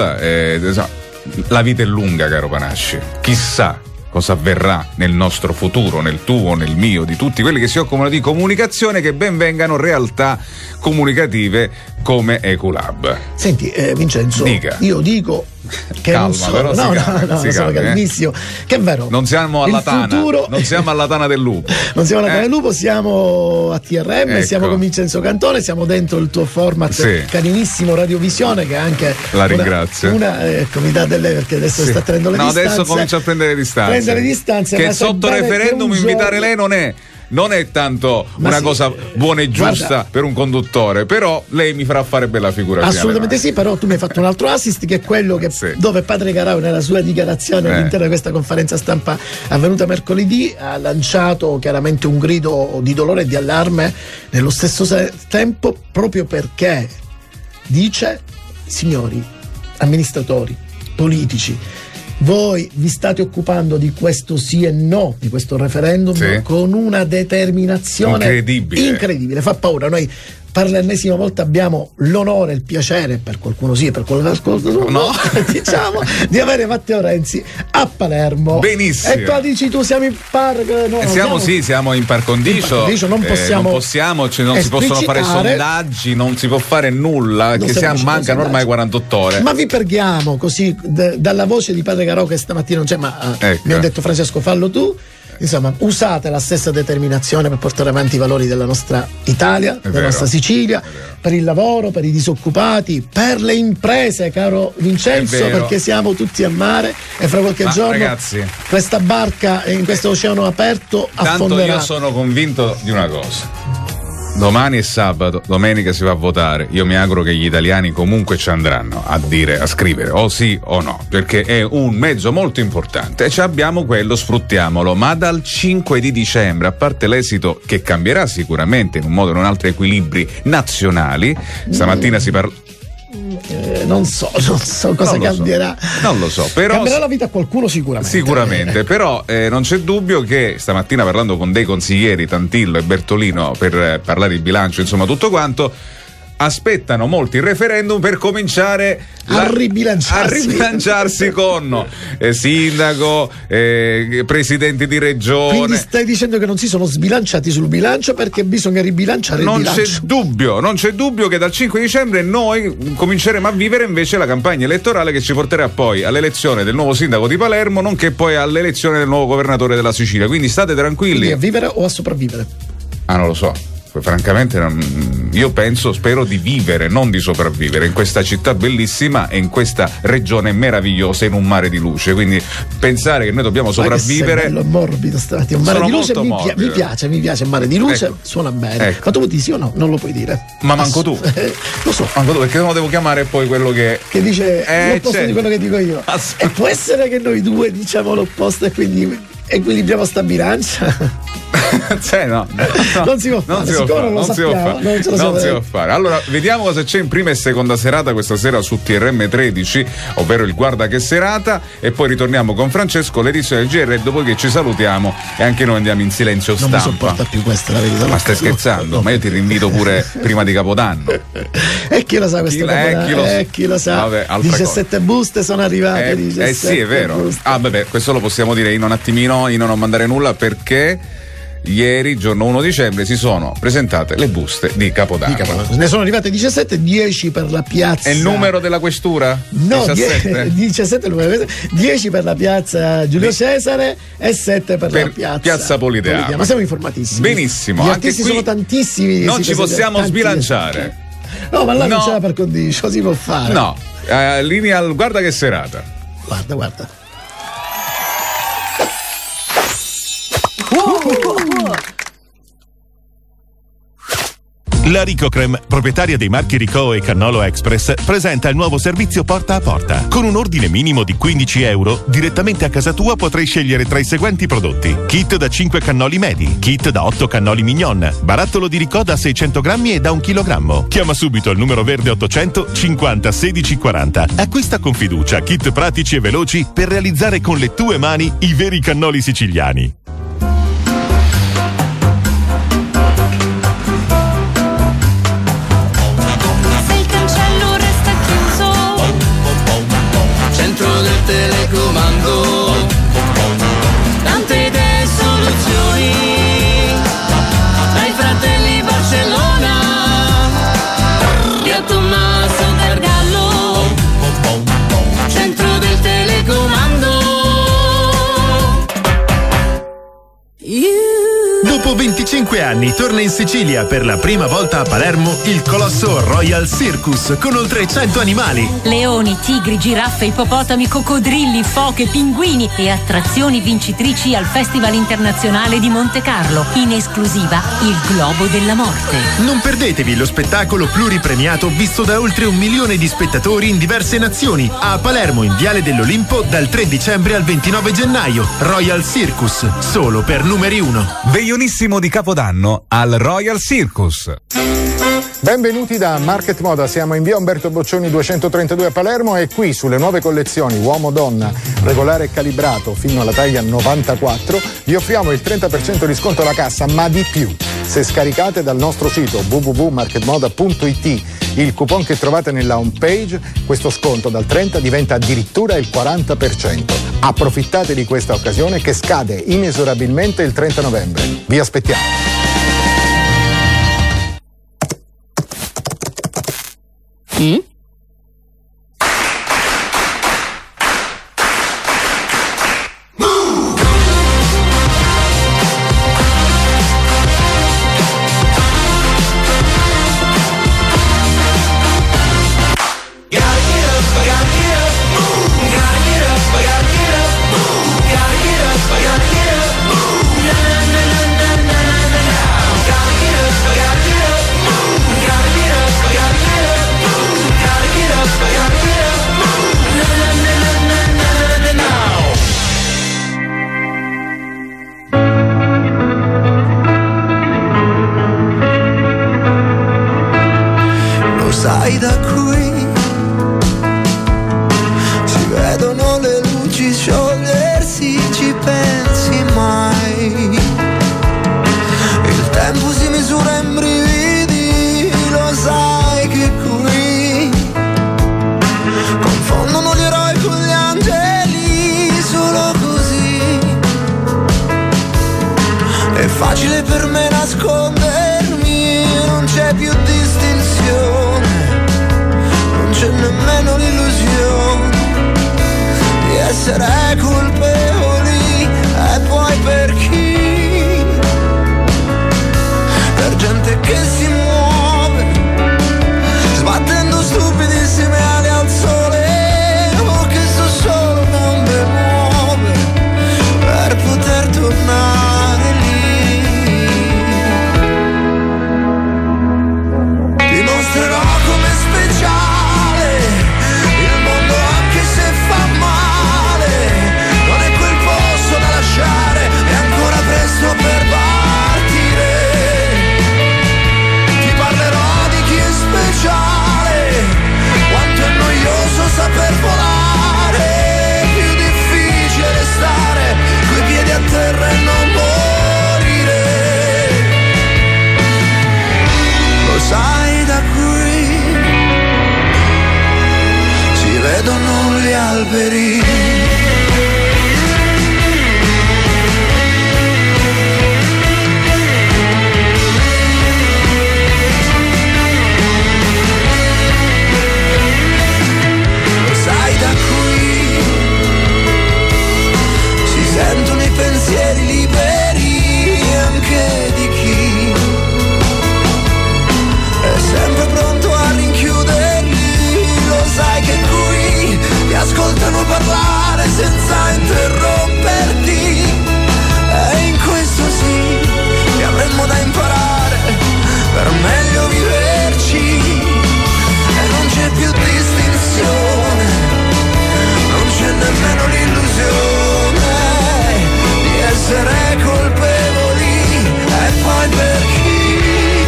La vita è lunga, caro Panasci, chissà cosa avverrà nel nostro futuro, nel tuo, nel mio, di tutti quelli che si occupano di comunicazione, che ben vengano realtà comunicative come Eculab. Senti, Vincenzo, dica. Io dico che calma, non sono, però sono calmissimo, che è vero, non siamo alla Tana, non siamo alla Tana del Lupo, non siamo alla Tana del Lupo, siamo a TRM, ecco. Siamo con Vincenzo Cantone, siamo dentro il tuo format carinissimo Radiovisione, che è anche ringrazio mi dà delle, perché adesso sta prendendo le distanze. Adesso comincia a prendere distanze, che sotto referendum invitare lei non è tanto una cosa buona e giusta per un conduttore, però lei mi farà fare bella figura. Assolutamente sì, però tu mi hai fatto un altro assist, che è quello che dove Padre Garau nella sua dichiarazione all'interno di questa conferenza stampa avvenuta mercoledì ha lanciato chiaramente un grido di dolore e di allarme nello stesso tempo, proprio perché dice: signori amministratori, politici, voi vi state occupando di questo sì e no, di questo referendum, con una determinazione incredibile, fa paura. Noi per l'ennesima volta abbiamo l'onore e il piacere, per qualcuno sì e per qualcuno no, diciamo, di avere Matteo Renzi a Palermo. Benissimo. E qua dici tu siamo in siamo in par condicio. Non possiamo non si possono fare sondaggi, non si può fare nulla, che mancano ormai 48 ore. Ma vi preghiamo così dalla voce di Padre Garau, che stamattina non c'è, ma mi ha detto: Francesco, fallo tu. Insomma, usate la stessa determinazione per portare avanti i valori della nostra Italia, della nostra Sicilia, per il lavoro, per i disoccupati, per le imprese, caro Vincenzo, perché siamo tutti a mare e fra qualche giorno, ragazzi, questa barca in questo oceano aperto affonderà. Tanto io sono convinto di una cosa: domani è sabato, domenica si va a votare. Io mi auguro che gli italiani comunque ci andranno a scrivere o sì o no, perché è un mezzo molto importante e abbiamo quello, sfruttiamolo. Ma dal 5 di dicembre, a parte l'esito che cambierà sicuramente in un modo o in un altro equilibri nazionali, stamattina si parla. non so cosa cambierà. Non lo so, però cambierà la vita a qualcuno sicuramente. Però non c'è dubbio che stamattina, parlando con dei consiglieri, Tantillo e Bertolino, per parlare di bilancio, insomma tutto quanto, aspettano molti il referendum per cominciare a ribilanciarsi con sindaco, presidenti di regione. Quindi stai dicendo che non si sono sbilanciati sul bilancio perché bisogna ribilanciare il bilancio. Non c'è dubbio che dal 5 dicembre noi cominceremo a vivere invece la campagna elettorale che ci porterà poi all'elezione del nuovo sindaco di Palermo, nonché poi all'elezione del nuovo governatore della Sicilia. Quindi state tranquilli. Quindi a vivere o a sopravvivere? Non lo so. Francamente io spero di vivere, non di sopravvivere in questa città bellissima e in questa regione meravigliosa in un mare di luce, quindi pensare che noi dobbiamo sopravvivere. Che bello, morbido stamattina, un mare di luce mi piace il mare di luce, suona bene. Ma tu vuoi dire sì o no? Non lo puoi dire. Ma manco tu. Lo so. Manco tu, perché non lo devo chiamare poi quello che dice l'opposto di quello che dico io. E può essere che noi due diciamo l'opposto e quindi equilibriamo sta bilancia? Non si può fare. Allora, vediamo cosa c'è in prima e seconda serata questa sera su TRM13, ovvero il Guarda che serata, e poi ritorniamo con Francesco l'edizione del GR, dopodiché ci salutiamo e anche noi andiamo in silenzio stampa. Non mi sopporta più questa, la verità. Ma stai scherzando? No. Ma io ti rinvito pure prima di Capodanno. E chi lo sa questo Capodanno? Chi lo sa? Vabbè, 17 buste sono arrivate. Sì, è vero. Buste. Questo lo possiamo dire in un attimino, in non mandare nulla, perché ieri, giorno 1 dicembre, si sono presentate le buste di Capodanno. Ne sono arrivate 17, 10 per la piazza. È il numero della questura? No, 17 10 per la piazza Giulio Cesare e 7 per la piazza Politeama. Ma siamo informatissimi. Benissimo. Gli artisti sono tantissimi. Non ci possiamo sbilanciare. No, ma là non c'è la par condicio, si può fare. No, linea al Guarda che serata. Guarda. La Ricocrem, proprietaria dei marchi Ricò e Cannolo Express, presenta il nuovo servizio porta a porta. Con un ordine minimo di €15, direttamente a casa tua potrai scegliere tra i seguenti prodotti: kit da 5 cannoli medi, kit da 8 cannoli mignon, barattolo di Ricò da 600 grammi e da 1 chilogrammo. Chiama subito il numero verde 800 50 16 40. Acquista con fiducia kit pratici e veloci per realizzare con le tue mani i veri cannoli siciliani. Telecomando, tante idee e soluzioni, dai fratelli Barcellona, via Tommaso del Gallo, centro del telecomando. Dopo 25 anni torna in Sicilia per la prima volta a Palermo il colosso Royal Circus con oltre 100 animali. Leoni, tigri, giraffe, ippopotami, coccodrilli, foche, pinguini e attrazioni vincitrici al Festival Internazionale di Monte Carlo. In esclusiva il Globo della Morte. Non perdetevi lo spettacolo pluripremiato visto da oltre 1 milione di spettatori in diverse nazioni. A Palermo in Viale dell'Olimpo dal 3 dicembre al 29 gennaio. Royal Circus, solo per numeri 1. Veionissimo di Capodanno al Royal Circus. Benvenuti da Market Moda, siamo in via Umberto Boccioni 232 a Palermo e qui sulle nuove collezioni uomo-donna regolare e calibrato fino alla taglia 94 vi offriamo il 30% di sconto alla cassa, ma di più. Se scaricate dal nostro sito www.marketmoda.it il coupon che trovate nella home page, questo sconto dal 30 diventa addirittura il 40%. Approfittate di questa occasione che scade inesorabilmente il 30 novembre. Vi aspettiamo. pensi mai. Il tempo si misura in brividi, lo sai che qui confondono gli eroi con gli angeli solo così. È facile per me nascondermi, non c'è più distinzione, non c'è nemmeno l'illusione di essere colpevoli. E poi per chi? Per gente che si muove sbattendo stupidissime ali al sole, o che so solo gambe nuove per poter tornare lì. Dimostrerò come speciale il mondo anche se fa male, non è quel posto da lasciare, è ancora presto per partire. Ti parlerò di chi è speciale, quanto è noioso saper volare, più difficile stare coi piedi a terra e non morire. Lo sai, da qui si vedono gli alberi. Lo sai, da qui si sentono i pensieri liberi anche di chi è sempre pronto a rinchiuderli. Lo sai che qui ti ascoltano parlare senza interromperti, e in questo sì che avremmo da imparare per meglio viverci. E non c'è più distinzione, non c'è nemmeno l'illusione di essere colpevoli. E poi per chi?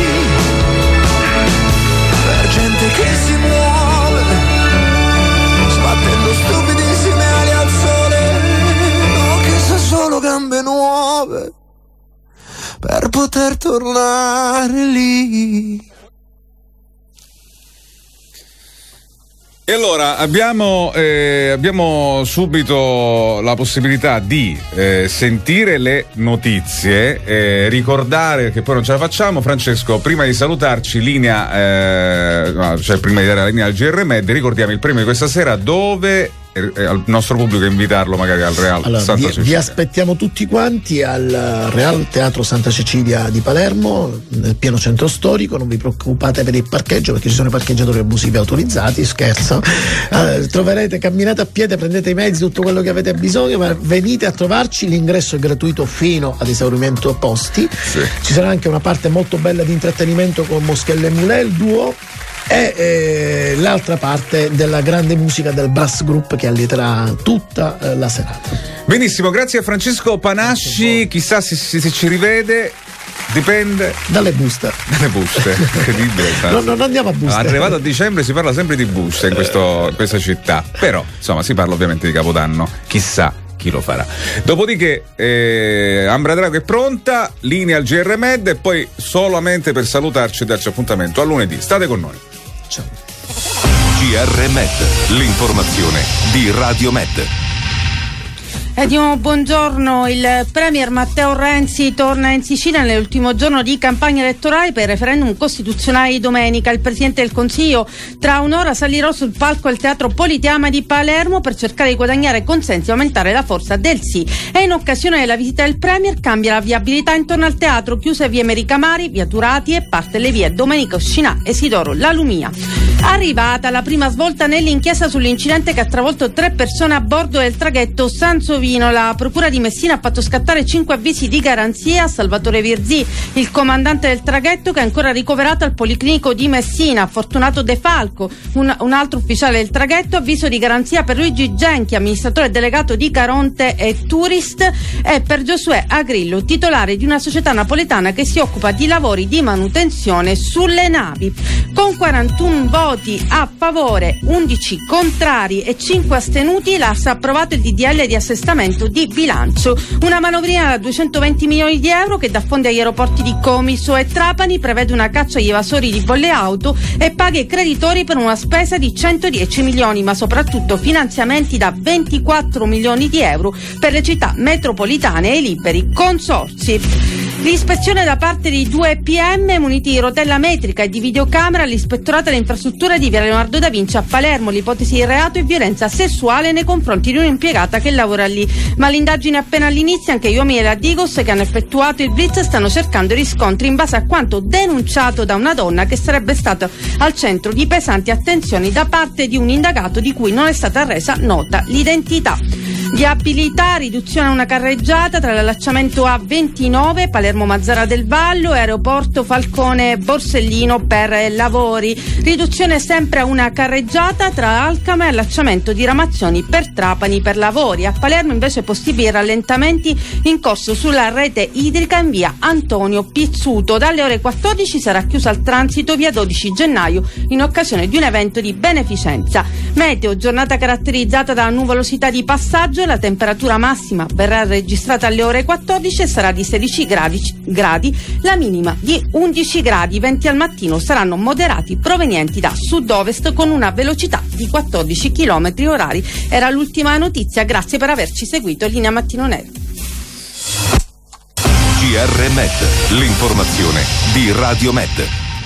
Per gente che si muove sbattendo stupidissime ali al sole, o che sa solo gambe nuove per poter tornare lì. E allora abbiamo subito la possibilità di sentire le notizie, ricordare che poi non ce la facciamo. Francesco, prima di salutarci, prima di dare la linea al GR Med, ricordiamo il premio di questa sera, dove al nostro pubblico invitarlo magari al Real Santa Cecilia. Vi aspettiamo tutti quanti al Real Teatro Santa Cecilia di Palermo, nel pieno centro storico. Non vi preoccupate per il parcheggio, perché ci sono i parcheggiatori abusivi autorizzati, scherzo. Troverete, camminate a piede, prendete i mezzi, tutto quello che avete bisogno, ma venite a trovarci. L'ingresso è gratuito fino ad esaurimento posti. Sì. Ci sarà anche una parte molto bella di intrattenimento con Moschella e Mulè, il duo, e l'altra parte della grande musica del Brass Group che allieterà tutta la serata. Benissimo, grazie a Francesco Panasci. Chissà se ci rivede. Dipende dalle buste. Incredibile. Non andiamo a buste. Arrivato a dicembre si parla sempre di buste in questa città. Però insomma si parla ovviamente di Capodanno. Chissà chi lo farà. Dopodiché Ambra Drago è pronta, linea al GR Med, e poi solamente per salutarci e darci appuntamento a lunedì. State con noi. Ciao. GR Med, l'informazione di Radio Med. E di nuovo buongiorno. Il premier Matteo Renzi torna in Sicilia nell'ultimo giorno di campagna elettorale per il referendum costituzionale di domenica. Il Presidente del Consiglio tra un'ora salirà sul palco al Teatro Politeama di Palermo per cercare di guadagnare consensi e aumentare la forza del sì. E in occasione della visita del premier cambia la viabilità intorno al teatro, chiuse via Mericamari, via Turati e parte le vie Domenico Scinà e Isidoro La Lumia. Arrivata la prima svolta nell'inchiesta sull'incidente che ha travolto 3 persone a bordo del traghetto Sansovino. La procura di Messina ha fatto scattare 5 avvisi di garanzia a Salvatore Virzì, il comandante del traghetto, che è ancora ricoverato al Policlinico di Messina. Fortunato De Falco, un altro ufficiale del traghetto, avviso di garanzia per Luigi Genchi, amministratore delegato di Caronte e Tourist, e per Giosuè Agrillo, titolare di una società napoletana che si occupa di lavori di manutenzione sulle navi. Con 41 voli voti a favore, 11 contrari e 5 astenuti, l'AS ha approvato il DDL di assestamento di bilancio. Una manovrina da 220 milioni di euro che dà fondi agli aeroporti di Comiso e Trapani, prevede una caccia agli evasori di bolle auto e paga i creditori per una spesa di 110 milioni, ma soprattutto finanziamenti da 24 milioni di euro per le città metropolitane e i liberi consorzi. L'ispezione da parte di 2 PM muniti di rotella metrica e di videocamera all'ispettorato alle infrastrutture di via Leonardo da Vinci a Palermo. L'ipotesi di reato è violenza sessuale nei confronti di un'impiegata che lavora lì. Ma l'indagine è appena all'inizio, anche gli uomini della Digos che hanno effettuato il blitz stanno cercando riscontri in base a quanto denunciato da una donna che sarebbe stata al centro di pesanti attenzioni da parte di un indagato di cui non è stata resa nota l'identità. Viabilità, riduzione a una carreggiata tra l'allacciamento A29 Palermo Mazzara del Vallo e aeroporto Falcone Borsellino per lavori. Riduzione sempre a una carreggiata tra Alcamo e allacciamento di Ramazzoni per Trapani per lavori. A Palermo invece possibili rallentamenti in corso sulla rete idrica in via Antonio Pizzuto. Dalle ore 14 sarà chiusa al transito via 12 gennaio in occasione di un evento di beneficenza. Meteo, giornata caratterizzata da nuvolosità di passaggio. La temperatura massima verrà registrata alle ore 14 e sarà di 16 gradi, la minima di 11 gradi. I venti al mattino saranno moderati provenienti da sud-ovest con una velocità di 14 km orari. Era l'ultima notizia, grazie per averci seguito. Linea Mattino Nero. GR Med, l'informazione di Radio Med.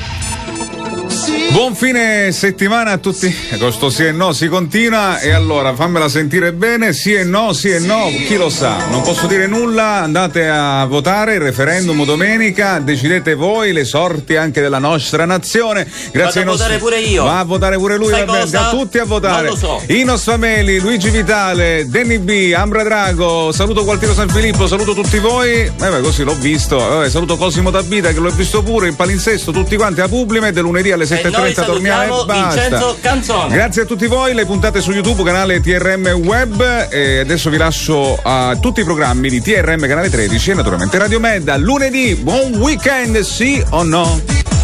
Buon fine settimana a tutti. Questo sì e no si continua, e allora fammela sentire bene. Sì e no, chi lo sa, non posso dire nulla. Andate a votare, il referendum domenica, decidete voi le sorti anche della nostra nazione. Grazie ai nostri... votare pure io. Va a votare pure lui, va bene, a tutti a votare. Non lo so. Inos Fameli, Luigi Vitale, Danny B, Ambra Drago, saluto Gualtiero San Filippo, saluto tutti voi. Così l'ho visto. Saluto Cosimo Tabita che l'ho visto pure, il palinsesto, tutti quanti a Publimed, lunedì alle 7:30 torniamo e basta. Vincenzo Canzone. Grazie a tutti voi, le puntate su YouTube, canale TRM Web, e adesso vi lascio a tutti i programmi di TRM canale 13 e naturalmente Radio Med. A lunedì, buon weekend, sì o no?